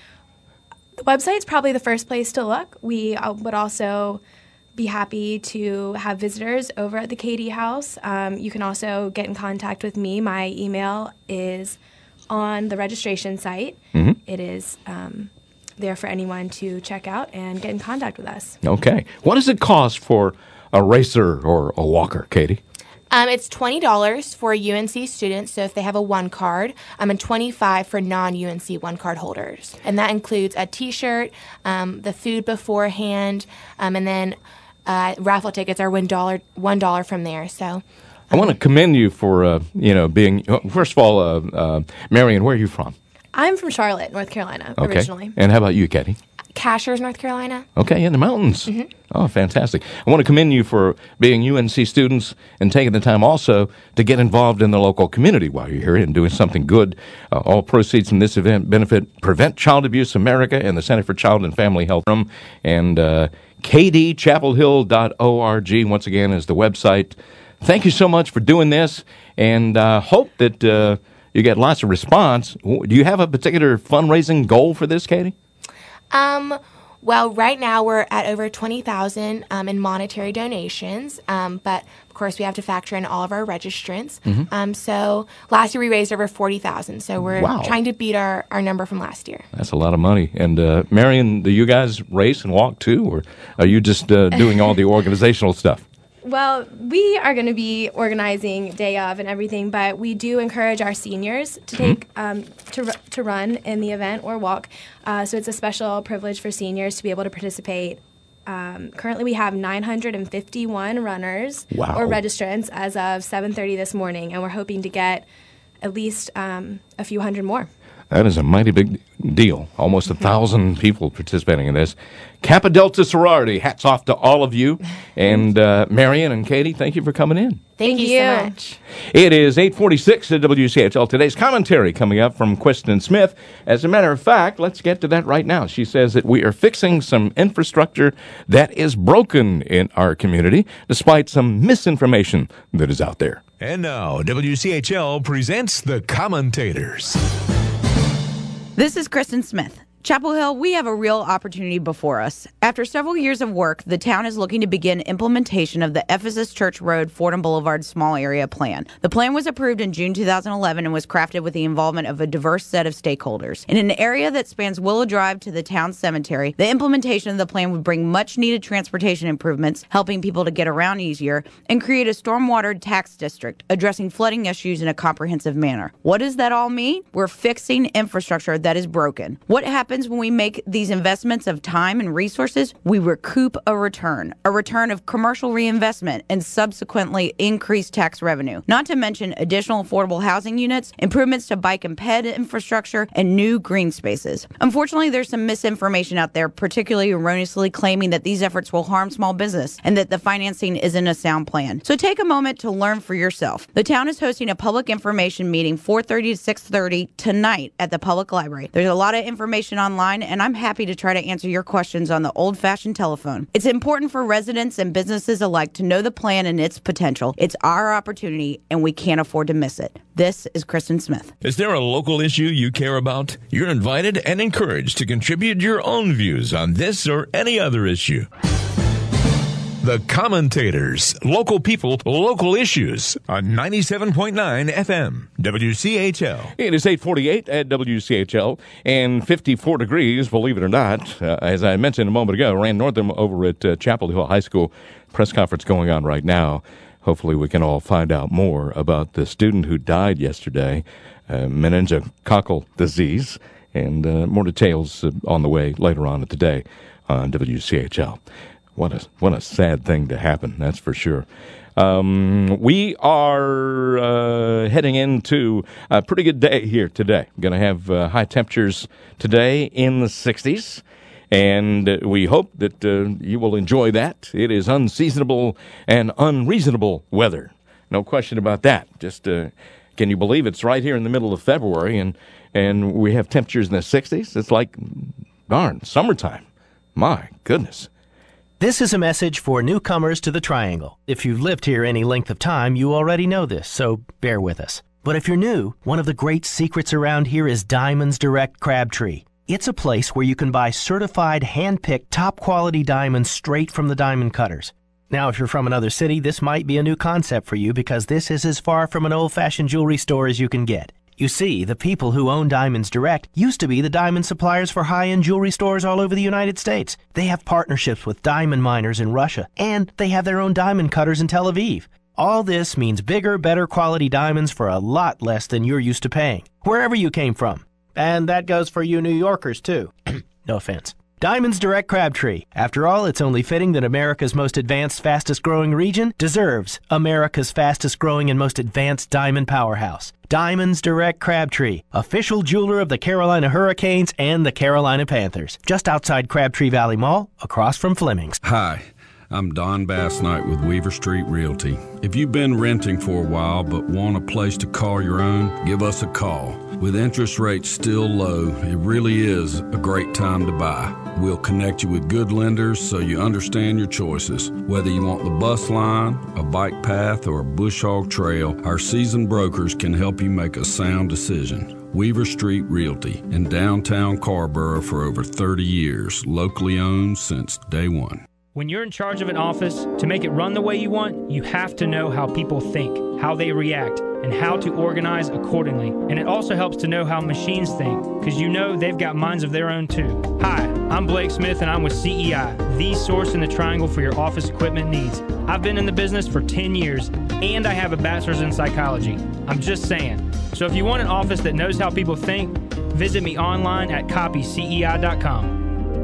The website's probably the first place to look. We uh, would also be happy to have visitors over at the Katie House. Um, you can also get in contact with me. My email is on the registration site. Mm-hmm. It is um, there for anyone to check out and get in contact with us. Okay. What does it cost for a racer or a walker, Katie? Um, it's twenty dollars for U N C students, so if they have a one card, um, and twenty-five dollars for non-U N C one card holders. And that includes a T-shirt, um, the food beforehand, um, and then uh, raffle tickets are one dollar, one dollar from there. So um, I want to commend you for, uh, you know, being, first of all, uh, uh, Marion, where are you from? I'm from Charlotte, North Carolina, okay. originally. And how about you, Katie? Cashers, North Carolina. Okay, in the mountains. Mm-hmm. Oh, fantastic. I want to commend you for being U N C students and taking the time also to get involved in the local community while you're here and doing something good. Uh, all proceeds from this event benefit Prevent Child Abuse America and the Center for Child and Family Health. And uh, k d chapel hill dot org, once again, is the website. Thank you so much for doing this, and uh, hope that uh, you get lots of response. Do you have a particular fundraising goal for this, Katie? Um, well, right now we're at over twenty thousand um, in monetary donations, um, but of course we have to factor in all of our registrants. Mm-hmm. Um, so last year we raised over forty thousand, so we're wow. trying to beat our, our number from last year. That's a lot of money. And uh, Marion, do you guys race and walk too, or are you just uh, doing all the organizational stuff? Well, we are going to be organizing day of and everything, but we do encourage our seniors to take mm-hmm. um, to to run in the event or walk. Uh, so it's a special privilege for seniors to be able to participate. Um, currently, we have nine hundred fifty-one runners wow. or registrants as of seven thirty this morning, and we're hoping to get at least um, a few hundred more. That is a mighty big deal. Almost a thousand people participating in this. Kappa Delta Sorority, hats off to all of you. And uh, Marion and Katie, thank you for coming in. Thank, thank you so much. It is eight forty-six at W C H L. Today's commentary coming up from Kristen Smith. As a matter of fact, let's get to that right now. She says that we are fixing some infrastructure that is broken in our community, despite some misinformation that is out there. And now, W C H L presents the commentators. This is Kristen Smith. Chapel Hill, we have a real opportunity before us. After several years of work, the town is looking to begin implementation of the Ephesus Church Road, Fordham Boulevard Small Area Plan. The plan was approved in June two thousand eleven and was crafted with the involvement of a diverse set of stakeholders. In an area that spans Willow Drive to the town cemetery, the implementation of the plan would bring much-needed transportation improvements, helping people to get around easier, and create a stormwater tax district, addressing flooding issues in a comprehensive manner. What does that all mean? We're fixing infrastructure that is broken. What happens when we make these investments of time and resources? We recoup a return, a return of commercial reinvestment and subsequently increased tax revenue. Not to mention additional affordable housing units, improvements to bike and ped infrastructure, and new green spaces. Unfortunately, there's some misinformation out there, particularly erroneously claiming that these efforts will harm small business and that the financing isn't a sound plan. So take a moment to learn for yourself. The town is hosting a public information meeting four thirty to six thirty tonight at the public library. There's a lot of information online, and I'm happy to try to answer your questions on the old-fashioned telephone. It's important for residents and businesses alike to know the plan and its potential. It's our opportunity, and we can't afford to miss it. This is Kristen Smith. Is there a local issue you care about? You're invited and encouraged to contribute your own views on this or any other issue. The Commentators, local people, local issues on ninety-seven point nine F M, W C H L. It is eight forty-eight at W C H L and fifty-four degrees, believe it or not. Uh, as I mentioned a moment ago, Rand Northam over at uh, Chapel Hill High School, press conference going on right now. Hopefully we can all find out more about the student who died yesterday, uh, meningococcal disease, and uh, more details uh, on the way later on today on W C H L. What a what a sad thing to happen, that's for sure. Um, we are uh, heading into a pretty good day here today. Going to have uh, high temperatures today in the sixties, and uh, we hope that uh, you will enjoy that. It is unseasonable and unreasonable weather. No question about that. Just uh, can you believe it's right here in the middle of February, and, and we have temperatures in the sixties? It's like, darn, summertime. My goodness. This is a message for newcomers to the Triangle. If you've lived here any length of time, you already know this, so bear with us. But if you're new, one of the great secrets around here is Diamonds Direct Crabtree. It's a place where you can buy certified, hand-picked, top-quality diamonds straight from the diamond cutters. Now, if you're from another city, this might be a new concept for you because this is as far from an old-fashioned jewelry store as you can get. You see, the people who own Diamonds Direct used to be the diamond suppliers for high-end jewelry stores all over the United States. They have partnerships with diamond miners in Russia, and they have their own diamond cutters in Tel Aviv. All this means bigger, better quality diamonds for a lot less than you're used to paying, wherever you came from. And that goes for you New Yorkers, too. No offense. Diamonds Direct Crabtree. After all, it's only fitting that America's most advanced, fastest-growing region deserves America's fastest-growing and most advanced diamond powerhouse. Diamonds Direct Crabtree, official jeweler of the Carolina Hurricanes and the Carolina Panthers. Just outside Crabtree Valley Mall, across from Fleming's. Hi, I'm Don Bassnight with Weaver Street Realty. If you've been renting for a while but want a place to call your own, give us a call. With interest rates still low, it really is a great time to buy. We'll connect you with good lenders so you understand your choices. Whether you want the bus line, a bike path, or a bush hog trail, our seasoned brokers can help you make a sound decision. Weaver Street Realty in downtown Carborough for over thirty years, locally owned since day one. When you're in charge of an office, to make it run the way you want, you have to know how people think, how they react, and how to organize accordingly. And it also helps to know how machines think, because you know they've got minds of their own too. Hi, I'm Blake Smith and I'm with C E I, the source in the Triangle for your office equipment needs. I've been in the business for ten years and I have a bachelor's in psychology. I'm just saying. So if you want an office that knows how people think, visit me online at copy C E I dot com.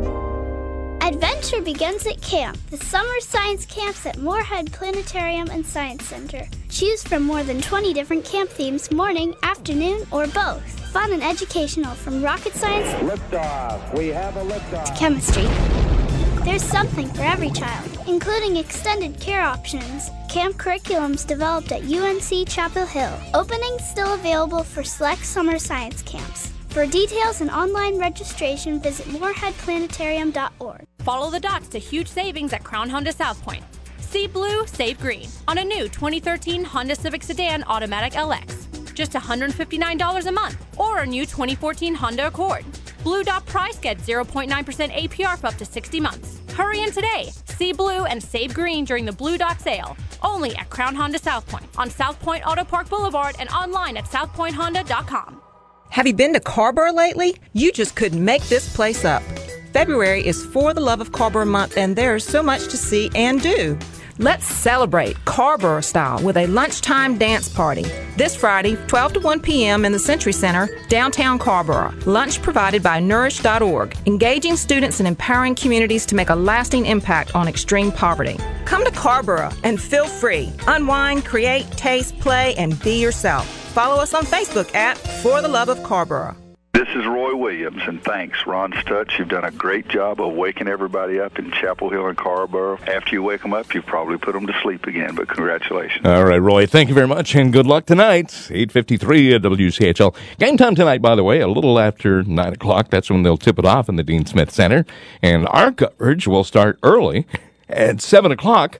Adventure begins at camp, the summer science camps at Moorhead Planetarium and Science Center. Choose from more than twenty different camp themes, morning, afternoon, or both. Fun and educational from rocket science liftoff. We have a liftoff. to chemistry. There's something for every child, including extended care options. Camp curriculums developed at U N C Chapel Hill. Openings still available for select summer science camps. For details and online registration, visit moorhead planetarium dot org. Follow the dots to huge savings at Crown Honda South Point. See blue, save green on a new twenty thirteen Honda Civic Sedan Automatic L X. Just one hundred fifty-nine dollars a month, or a new twenty fourteen Honda Accord. Blue Dot Price gets zero point nine percent A P R for up to sixty months. Hurry in today. See blue and save green during the Blue Dot sale. Only at Crown Honda South Point, on South Point Auto Park Boulevard, and online at south point honda dot com. Have you been to Carrboro lately? You just couldn't make this place up. February is For the Love of Carrboro Month, and there's so much to see and do. Let's celebrate Carrboro style with a lunchtime dance party. This Friday, twelve to one p.m. in the Century Center, downtown Carrboro. Lunch provided by nourish dot org, engaging students and empowering communities to make a lasting impact on extreme poverty. Come to Carrboro and feel free. Unwind, create, taste, play, and be yourself. Follow us on Facebook at For the Love of Carrboro. This is Roy Williams, and thanks, Ron Stutz. You've done a great job of waking everybody up in Chapel Hill and Carrboro. After you wake them up, you've probably put them to sleep again, but congratulations. All right, Roy, thank you very much, and good luck tonight. eight fifty-three at W C H L. Game time tonight, by the way, a little after nine o'clock. That's when they'll tip it off in the Dean Smith Center. And our coverage will start early at seven o'clock.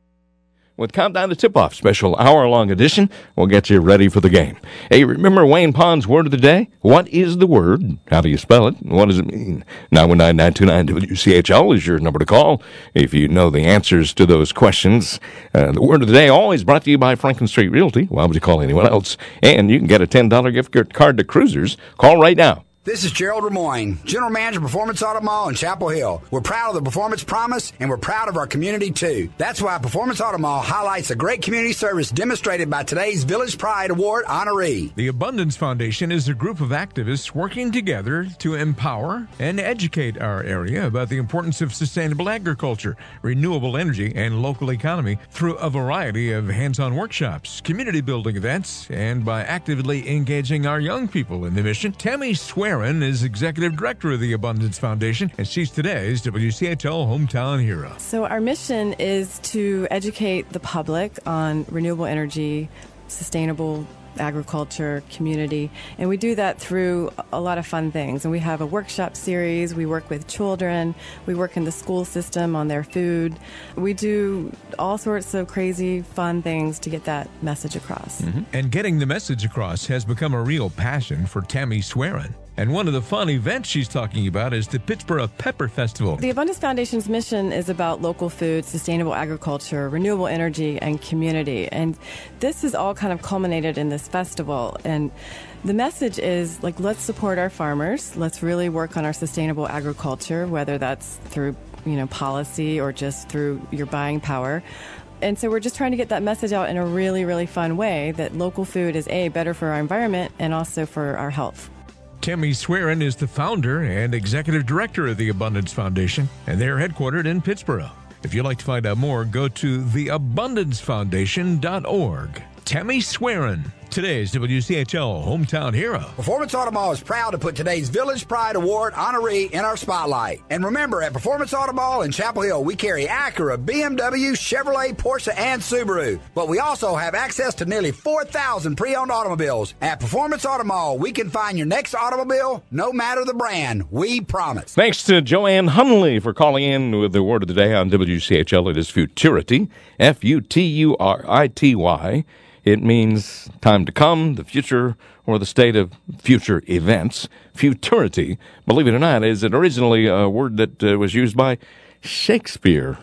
With Countdown to Tip-Off, special hour-long edition. We'll get you ready for the game. Hey, remember Wayne Pond's word of the day? What is the word? How do you spell it? What does it mean? nine one nine, nine two nine, W C H L is your number to call if you know the answers to those questions. Uh, the word of the day always brought to you by Franklin Street Realty. Why would you call anyone else? And you can get a ten dollars gift card to Cruisers. Call right now. This is Gerald Remoyne, General Manager of Performance Auto Mall in Chapel Hill. We're proud of the Performance Promise, and we're proud of our community, too. That's why Performance Auto Mall highlights the great community service demonstrated by today's Village Pride Award honoree. The Abundance Foundation is a group of activists working together to empower and educate our area about the importance of sustainable agriculture, renewable energy, and local economy through a variety of hands-on workshops, community building events, and by actively engaging our young people in the mission. Tammy Swear is Executive Director of the Abundance Foundation, and she's today's W C H L Hometown Hero. So our mission is to educate the public on renewable energy, sustainable agriculture, community, and we do that through a lot of fun things. And we have a workshop series. We work with children. We work in the school system on their food. We do all sorts of crazy, fun things to get that message across. Mm-hmm. And getting the message across has become a real passion for Tammy Swearin. And one of the fun events she's talking about is the Pittsburgh Pepper Festival. The Abundance Foundation's mission is about local food, sustainable agriculture, renewable energy, and community. And this is all kind of culminated in this festival. And the message is, like, let's support our farmers. Let's really work on our sustainable agriculture, whether that's through, you know, policy or just through your buying power. And so we're just trying to get that message out in a really, really fun way that local food is, A, better for our environment and also for our health. Tammy Swearin is the founder and executive director of the Abundance Foundation, and they're headquartered in Pittsburgh. If you'd like to find out more, go to the abundance foundation dot org. Tammy Swearin, today's W C H L Hometown Hero. Performance Auto Mall is proud to put today's Village Pride Award honoree in our spotlight. And remember, at Performance Auto Mall in Chapel Hill, we carry Acura, B M W, Chevrolet, Porsche, and Subaru. But we also have access to nearly four thousand pre-owned automobiles. At Performance Auto Mall, we can find your next automobile, no matter the brand. We promise. Thanks to Joanne Hunley for calling in with the word of the day on W C H L. It is futurity, F U T U R I T Y. It means time to come, the future, or the state of future events. Futurity, believe it or not, is originally a word that uh, was used by Shakespeare.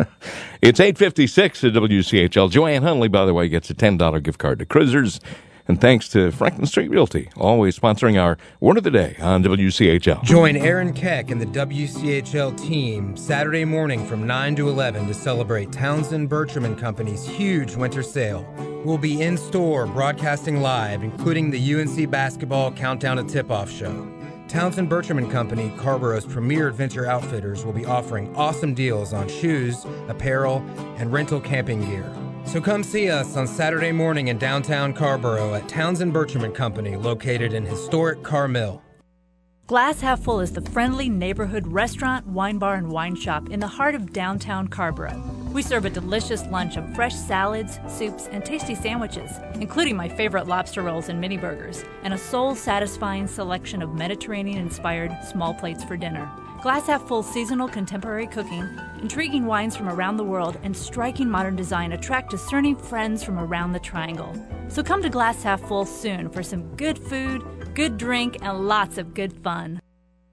It's eight fifty-six at W C H L. Joanne Hunley, by the way, gets a ten dollars gift card to Cruisers. And thanks to Franklin Street Realty, always sponsoring our Word of the Day on W C H L. Join Aaron Keck and the W C H L team Saturday morning from nine to eleven to celebrate Townsend Bertram and Company's huge winter sale. We'll be in store broadcasting live, including the U N C basketball Countdown to Tip-Off show. Townsend Bertram and Company, Carrboro's premier adventure outfitters, will be offering awesome deals on shoes, apparel, and rental camping gear. So come see us on Saturday morning in downtown Carrboro at Townsend Bertram and Company, located in historic Carmill. Glass Half Full is the friendly neighborhood restaurant, wine bar, and wine shop in the heart of downtown Carrboro. We serve a delicious lunch of fresh salads, soups, and tasty sandwiches, including my favorite lobster rolls and mini burgers, and a soul-satisfying selection of Mediterranean-inspired small plates for dinner. Glass Half Full seasonal contemporary cooking, intriguing wines from around the world, and striking modern design attract discerning friends from around the Triangle. So come to Glass Half Full soon for some good food, good drink, and lots of good fun.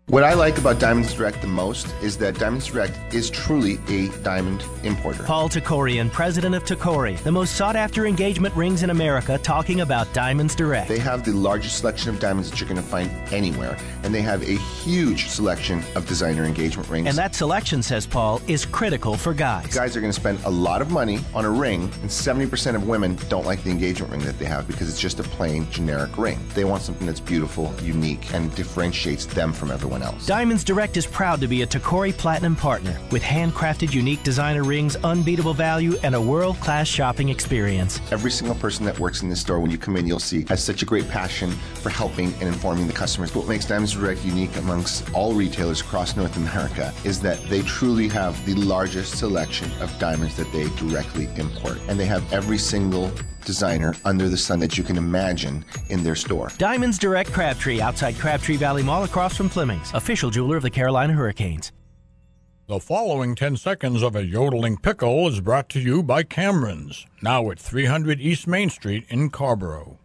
What I like about Diamonds Direct the most is that Diamonds Direct is truly a diamond importer. Paul Tokorian, president of Tokori, the most sought-after engagement rings in America, talking about Diamonds Direct. They have the largest selection of diamonds that you're going to find anywhere, and they have a huge selection of designer engagement rings. And that selection, says Paul, is critical for guys. Guys are going to spend a lot of money on a ring, and seventy percent of women don't like the engagement ring that they have because it's just a plain, generic ring. They want something that's beautiful, unique, and differentiates them from everyone else. Diamonds Direct is proud to be a Tokori Platinum partner with handcrafted unique designer rings, unbeatable value, and a world-class shopping experience. Every single person that works in this store, when you come in, you'll see, has such a great passion for helping and informing the customers. What makes Diamonds Direct unique amongst all retailers across North America is that they truly have the largest selection of diamonds that they directly import. And they have every single designer under the sun that you can imagine in their store. Diamonds Direct Crabtree, outside Crabtree Valley Mall across from Fleming's, official jeweler of the Carolina Hurricanes. The following ten seconds of a yodeling pickle is brought to you by Cameron's, now at three hundred East Main Street in Carrboro.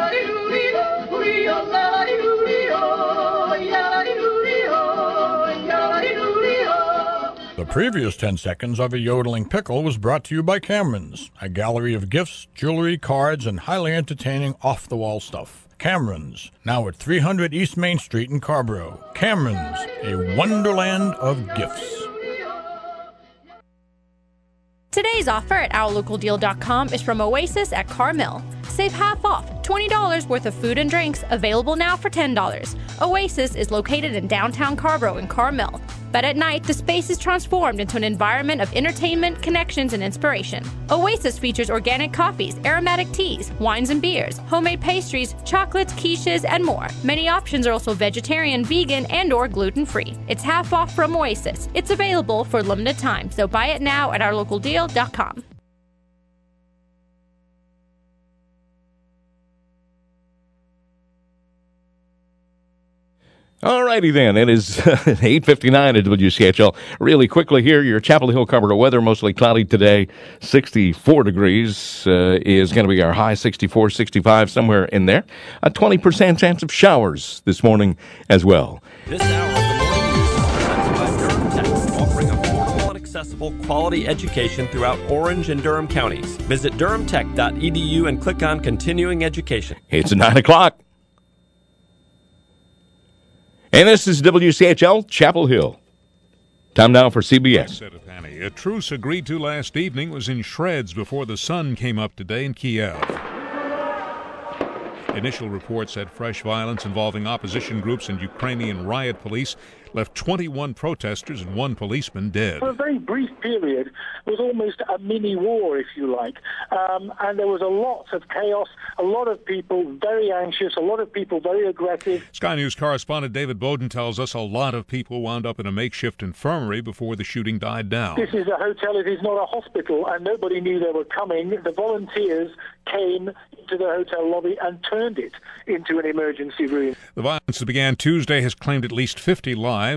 The previous ten seconds of a yodeling pickle was brought to you by Cameron's, a gallery of gifts, jewelry, cards, and highly entertaining off-the-wall stuff. Cameron's, now at three hundred East Main Street in Carrboro. Cameron's, a wonderland of gifts. Today's offer at our local deal dot com is from Oasis at Carmel. Save half off, twenty dollars worth of food and drinks, available now for ten dollars. Oasis is located in downtown Carrboro in Carmel. But at night, the space is transformed into an environment of entertainment, connections, and inspiration. Oasis features organic coffees, aromatic teas, wines and beers, homemade pastries, chocolates, quiches, and more. Many options are also vegetarian, vegan, and or gluten-free. It's half off from Oasis. It's available for a limited time, so buy it now at our local deal dot com. All righty then. It is eight fifty-nine at W C H L. Really quickly here, your Chapel Hill Carrboro weather, mostly cloudy today. sixty-four degrees uh, is going to be our high, sixty-four, sixty-five, somewhere in there. A twenty percent chance of showers this morning as well. This hour of the morning news is presented by Durham Tech, offering affordable and accessible quality education throughout Orange and Durham counties. Visit durham tech dot e d u and click on Continuing Education. It's nine o'clock. And this is W C H L Chapel Hill. Time now for C B S. A truce agreed to last evening was in shreds before the sun came up today in Kiev. Initial reports said fresh violence involving opposition groups and Ukrainian riot police left twenty-one protesters and one policeman dead. For a very brief period, it was almost a mini war, if you like. Um, and there was a lot of chaos, a lot of people very anxious, a lot of people very aggressive. Sky News correspondent David Bowden tells us a lot of people wound up in a makeshift infirmary before the shooting died down. This is a hotel, it is not a hospital, and nobody knew they were coming. The volunteers came to the hotel lobby and turned it into an emergency room. The violence that began Tuesday has claimed at least fifty lives.